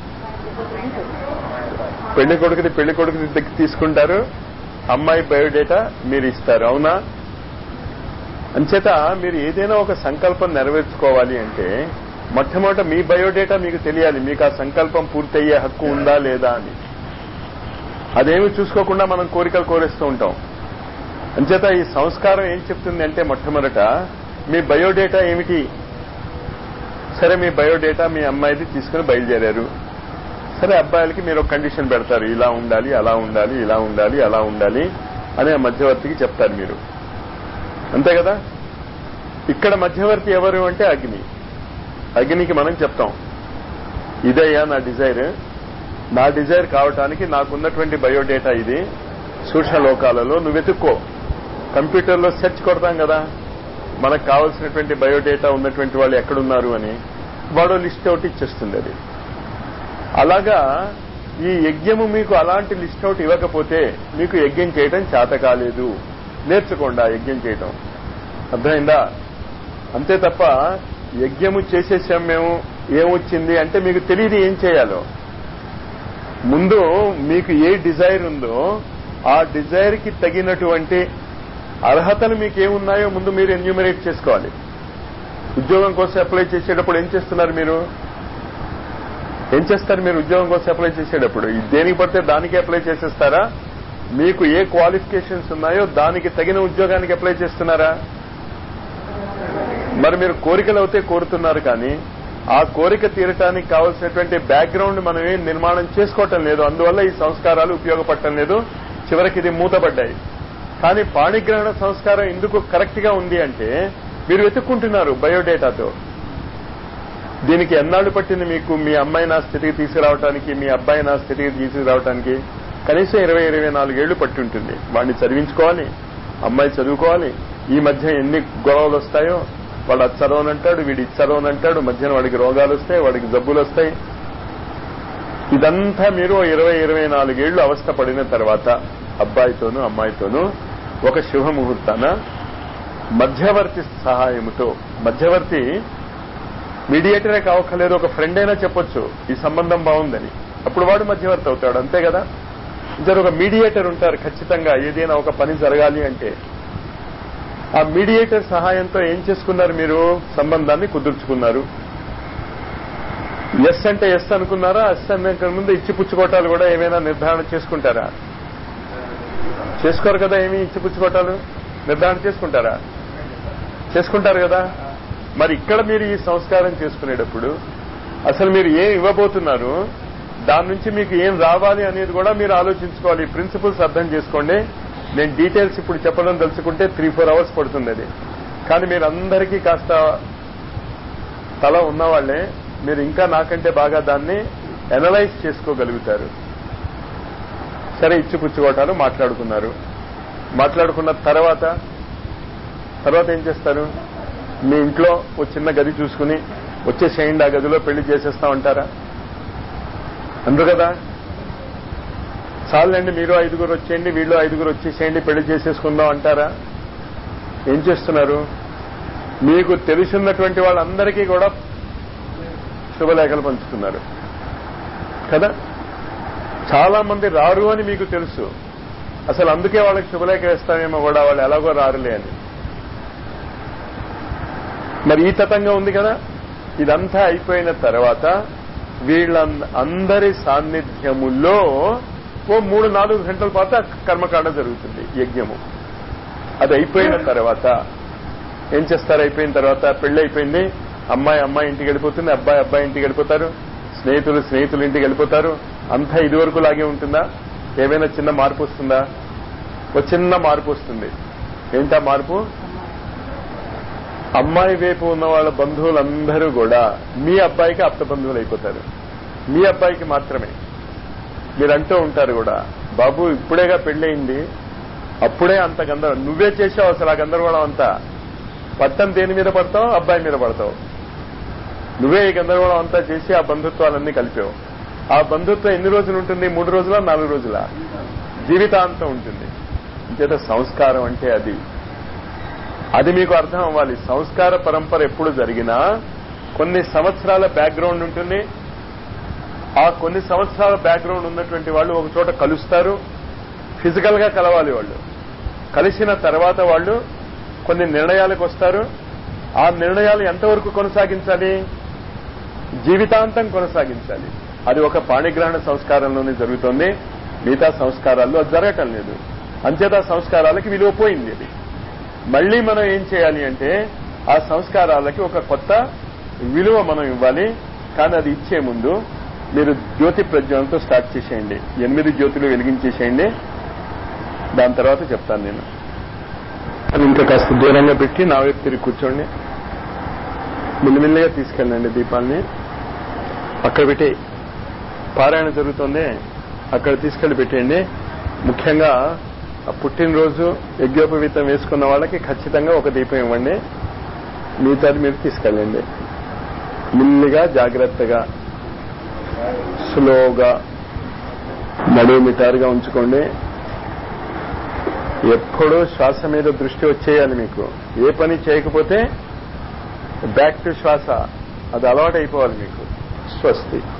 పెళ్లి కొడుకుది తీసుకుంటారు, అమ్మాయి బయోడేటా మీరు ఇస్తారు. అవునా? అంచేత మీరు ఏదైనా ఒక సంకల్పం నెరవేర్చుకోవాలి అంటే మొట్టమొదట మీ బయోడేటా మీకు తెలియాలి. మీకు ఆ సంకల్పం పూర్తయ్యే హక్కు ఉందా లేదా అని. అదేమి చూసుకోకుండా మనం కోరికలు కోరేస్తూ ఉంటాం. అంచేత ఈ సంస్కారం ఏం చెప్తుంది అంటే మొట్టమొదట మీ బయోడేటా ఏమిటి? సరే, మీ బయోడేటా మీ అమ్మాయిది తీసుకుని బయలుదేరారు. సరే, అబ్బాయిలకి మీరు ఒక కండిషన్ పెడతారు, ఇలా ఉండాలి, అలా ఉండాలి, ఇలా ఉండాలి, అలా ఉండాలి అని ఆ మధ్యవర్తికి చెప్తారు మీరు. అంతే కదా. ఇక్కడ మధ్యవర్తి ఎవరు అంటే అగ్ని. అగ్నికి మనం చెప్తాం, ఇదయ్యా నా డిజైర్. నా డిజైర్ కావటానికి నాకున్నటువంటి బయోడేటా ఇది. సూక్ష్మలోకాలలో నువ్వు వెతుక్కో. కంప్యూటర్లో సెర్చ్ కొడతాం కదా, మనకు కావాల్సినటువంటి బయోడేటా ఉన్నటువంటి వాళ్ళు ఎక్కడున్నారు అని. వాడు లిస్ట్ అవుట్ ఇచ్చేస్తుంది అది. అలాగా ఈ యజ్ఞము మీకు అలాంటి లిస్ట్ అవుట్ ఇవ్వకపోతే మీకు యజ్ఞం చేయడం చేత కాలేదు. నేర్చుకోండి ఆ యజ్ఞం చేయటం. అర్థమైందా? అంతే తప్ప యజ్ఞము చేసేసాం మేము, ఏమొచ్చింది అంటే మీకు తెలియదు ఏం చేయాలో. ముందు మీకు ఏ డిజైర్ ఉందో ఆ డిజైర్ కి తగినటువంటి అర్హతలు మీకు ఏమున్నాయో ముందు మీరు ఎన్యూమరేట్ చేసుకోవాలి. ఉద్యోగం కోసం అప్లై చేసేటప్పుడు ఏం చేస్తున్నారు మీరు? ఏం చేస్తారు మీరు ఉద్యోగం కోసం అప్లై చేసేటప్పుడు? దేనికి పడితే దానికి అప్లై చేసేస్తారా? మీకు ఏ క్వాలిఫికేషన్స్ ఉన్నాయో దానికి తగిన ఉద్యోగానికి అప్లై చేస్తున్నారా? మరి మీరు కోరికలు అవుతే కోరుతున్నారు, కానీ ఆ కోరిక తీరటానికి కావాల్సినటువంటి బ్యాక్గ్రౌండ్ మనం ఏం నిర్మాణం చేసుకోవటం లేదు. అందువల్ల ఈ సంస్కారాలు ఉపయోగపడటం లేదు. చివరికి ఇది మూతపడ్డాయి. కానీ పాణిగ్రహణ సంస్కారం ఎందుకు కరెక్ట్ గా ఉంది అంటే మీరు వెతుక్కుంటున్నారు బయోడేటాతో. దీనికి ఎన్నాళ్లు పట్టింది మీకు మీ అమ్మాయి నా స్థితికి తీసుకురావడానికి, మీ అబ్బాయి నా స్థితికి తీసుకురావడానికి? కనీసం 20-24 ఏళ్లు పట్టి ఉంటుంది. వాడిని చదివించుకోవాలి, అమ్మాయి చదువుకోవాలి. ఈ మధ్య ఎన్ని గొడవలు వస్తాయో, వాడు అది చదవనంటాడు, వీడి ఇది చదవనంటాడు, మధ్యన వాడికి రోగాలు వస్తాయి, వాడికి జబ్బులు వస్తాయి. ఇదంతా మీరు 20-24 ఏళ్లు అవస్థ పడిన తర్వాత అబ్బాయితోనూ అమ్మాయితోనూ ఒక శుభముహూర్తాన మధ్యవర్తి సహాయముతో, మధ్యవర్తి మీడియేటరే కావక్కర్లేదు, ఒక ఫ్రెండ్ అయినా చెప్పొచ్చు ఈ సంబంధం బాగుందని, అప్పుడు వాడు మధ్యవర్తి అవుతాడు. అంతే కదా. ఒక మీడియేటర్ ఉంటారు ఖచ్చితంగా ఏదైనా ఒక పని జరగాలి అంటే. ఆ మీడియేటర్ సహాయంతో ఏం చేసుకున్నారు? మీరు సంబంధాన్ని కుదుర్చుకున్నారు. ఎస్ అంటే ఎస్ అనుకున్నారా? ఎస్ అన్న ముందు ఇచ్చిపుచ్చుకోవటాలు కూడా ఏమైనా నిర్ధారణ చేసుకుంటారా? చేసుకోరు కదా. ఏమి ఇచ్చిపుచ్చుకోవటాలు నిర్ధారణ చేసుకుంటారా? చేసుకుంటారు కదా. మరి ఇక్కడ మీరు ఈ సంస్కారం చేసుకునేటప్పుడు అసలు మీరు ఏం ఇవ్వబోతున్నారు, దాని నుంచి మీకు ఏం రావాలి అనేది కూడా మీరు ఆలోచించుకోవాలి. ప్రిన్సిపల్స్ అర్థం చేసుకోండి. నేను డీటెయిల్స్ ఇప్పుడు చెప్పడం తెలుసుకుంటే 3-4 అవర్స్ పడుతుంది అది. కానీ మీరు అందరికీ కాస్త తల ఉన్నవాళ్లే, మీరు ఇంకా నాకంటే బాగా దాన్ని అనలైజ్ చేసుకోగలుగుతారు. సరే, ఇచ్చిపుచ్చుకోవటాలు మాట్లాడుకున్నారు. మాట్లాడుకున్న తర్వాత ఏం చేస్తారు? మీ ఇంట్లో ఓ చిన్న గది చూసుకుని వచ్చేసేయండి, ఆ గదిలో పెళ్లి చేసేస్తామంటారా? అందరూ కదా. చాలండి, మీరు 5 వచ్చేయండి, వీళ్ళు 5 వచ్చేసేయండి, పెళ్లి చేసేసుకుందాం అంటారా? ఏం చేస్తున్నారు? మీకు తెలుసున్నటువంటి వాళ్ళందరికీ కూడా శుభలేఖలు పంచుతున్నారు కదా. చాలా మంది రారు అని మీకు తెలుసు. అసలు అందుకే వాళ్ళకి శుభలేఖ వేస్తామేమో కూడా, వాళ్ళు ఎలాగో రారులే అని. మరి ఈ తతంగా ఉంది కదా. ఇదంతా అయిపోయిన తర్వాత వీళ్ళందరి సాన్నిధ్యములో ఓ 3-4 గంటల పాటు కర్మకాండ జరుగుతుంది, యజ్ఞము. అది అయిపోయిన తర్వాత ఏం చేస్తారు? అయిపోయిన తర్వాత పెళ్లి అయిపోయింది, అమ్మాయి ఇంటికి వెళ్ళిపోతుంది, అబ్బాయి ఇంటికి వెళ్ళిపోతారు, స్నేహితులు ఇంటికి వెళ్ళిపోతారు. అంతా ఇదివరకు లాగే ఉంటుందా? ఏమైనా చిన్న మార్పు వస్తుందా? ఒక చిన్న మార్పు వస్తుంది. ఏంటా మార్పు? అమ్మాయి వైపు ఉన్న వాళ్ళ బంధువులందరూ కూడా మీ అబ్బాయికి అప్త బంధువులు అయిపోతారు. మీ అబ్బాయికి మాత్రమే. మీరు అంటూ ఉంటారు కూడా, బాబు ఇప్పుడేగా పెళ్ళయింది, అప్పుడే అంత గందరగోళం, నువ్వే చేసావు అసలు ఆ గందరగోళం అంతా. పట్టం దేని మీద పడతావు? అబ్బాయి మీద పడతావు. నువ్వే ఈ గందరగోళం అంతా చేసి ఆ బంధుత్వాలన్నీ కలిపావు. ఆ బంధుత్వం ఎన్ని రోజులు ఉంటుంది? 3 రోజుల 4 రోజుల? జీవితాంతం ఉంటుంది. అంచేత సంస్కారం అంటే అది మీకు అర్థం అవ్వాలి. సంస్కార పరంపర ఎప్పుడు జరిగినా కొన్ని సంవత్సరాల బ్యాక్గ్రౌండ్ ఉంటుంది. ఆ కొన్ని సంవత్సరాల బ్యాక్గ్రౌండ్ ఉన్నటువంటి వాళ్ళు ఒక చోట కలుస్తారు. ఫిజికల్ గా కలవాలి. వాళ్ళు కలిసిన తర్వాత వాళ్ళు కొన్ని నిర్ణయాలకు వస్తారు. ఆ నిర్ణయాలు ఎంతవరకు కొనసాగించాలి? జీవితాంతం కొనసాగించాలి. అది ఒక పాణిగ్రహణ సంస్కారంలోనే జరుగుతుంది. మిగతా సంస్కారాల్లో అది జరగటం లేదు. అంచేత సంస్కారాలకి విలువ పోయింది. అది మళ్లీ మనం ఏం చేయాలి అంటే ఆ సంస్కారాలకి ఒక కొత్త విలువ మనం ఇవ్వాలి. కానీ అది ఇచ్చే ముందు మీరు జ్యోతి ప్రజ్వలనతో స్టార్ట్ చేసేయండి. 8 జ్యోతులు వెలిగించేసేయండి. దాని తర్వాత చెప్తాను నేను. అది ఇంకా కాస్త దూరంగా పెట్టి నా వైపు తిరిగి కూర్చోండి. మిల్లిమిల్లిగా తీసుకెళ్ళండి దీపాన్ని. అక్కడ పెట్టి పారాయణ జరుగుతుంది, అక్కడ తీసుకెళ్లి పెట్టేయండి. ముఖ్యంగా ఆ పుట్టినరోజు యజ్ఞోపవీతం వేసుకున్న వాళ్ళకి ఖచ్చితంగా ఒక దీపం ఇవ్వండి. మిగతాది మీరు తీసుకెళ్ళండి. మిల్లిగా, జాగ్రత్తగా, స్లోగా, నడుము మిటారుగా ఉంచుకోండి. ఎప్పుడూ శ్వాస మీద దృష్టి వచ్చేయాలి మీకు. ఏ పని చేయకపోతే బ్యాక్ టు శ్వాస, అది అలవాటు అయిపోవాలి మీకు. స్వస్తి.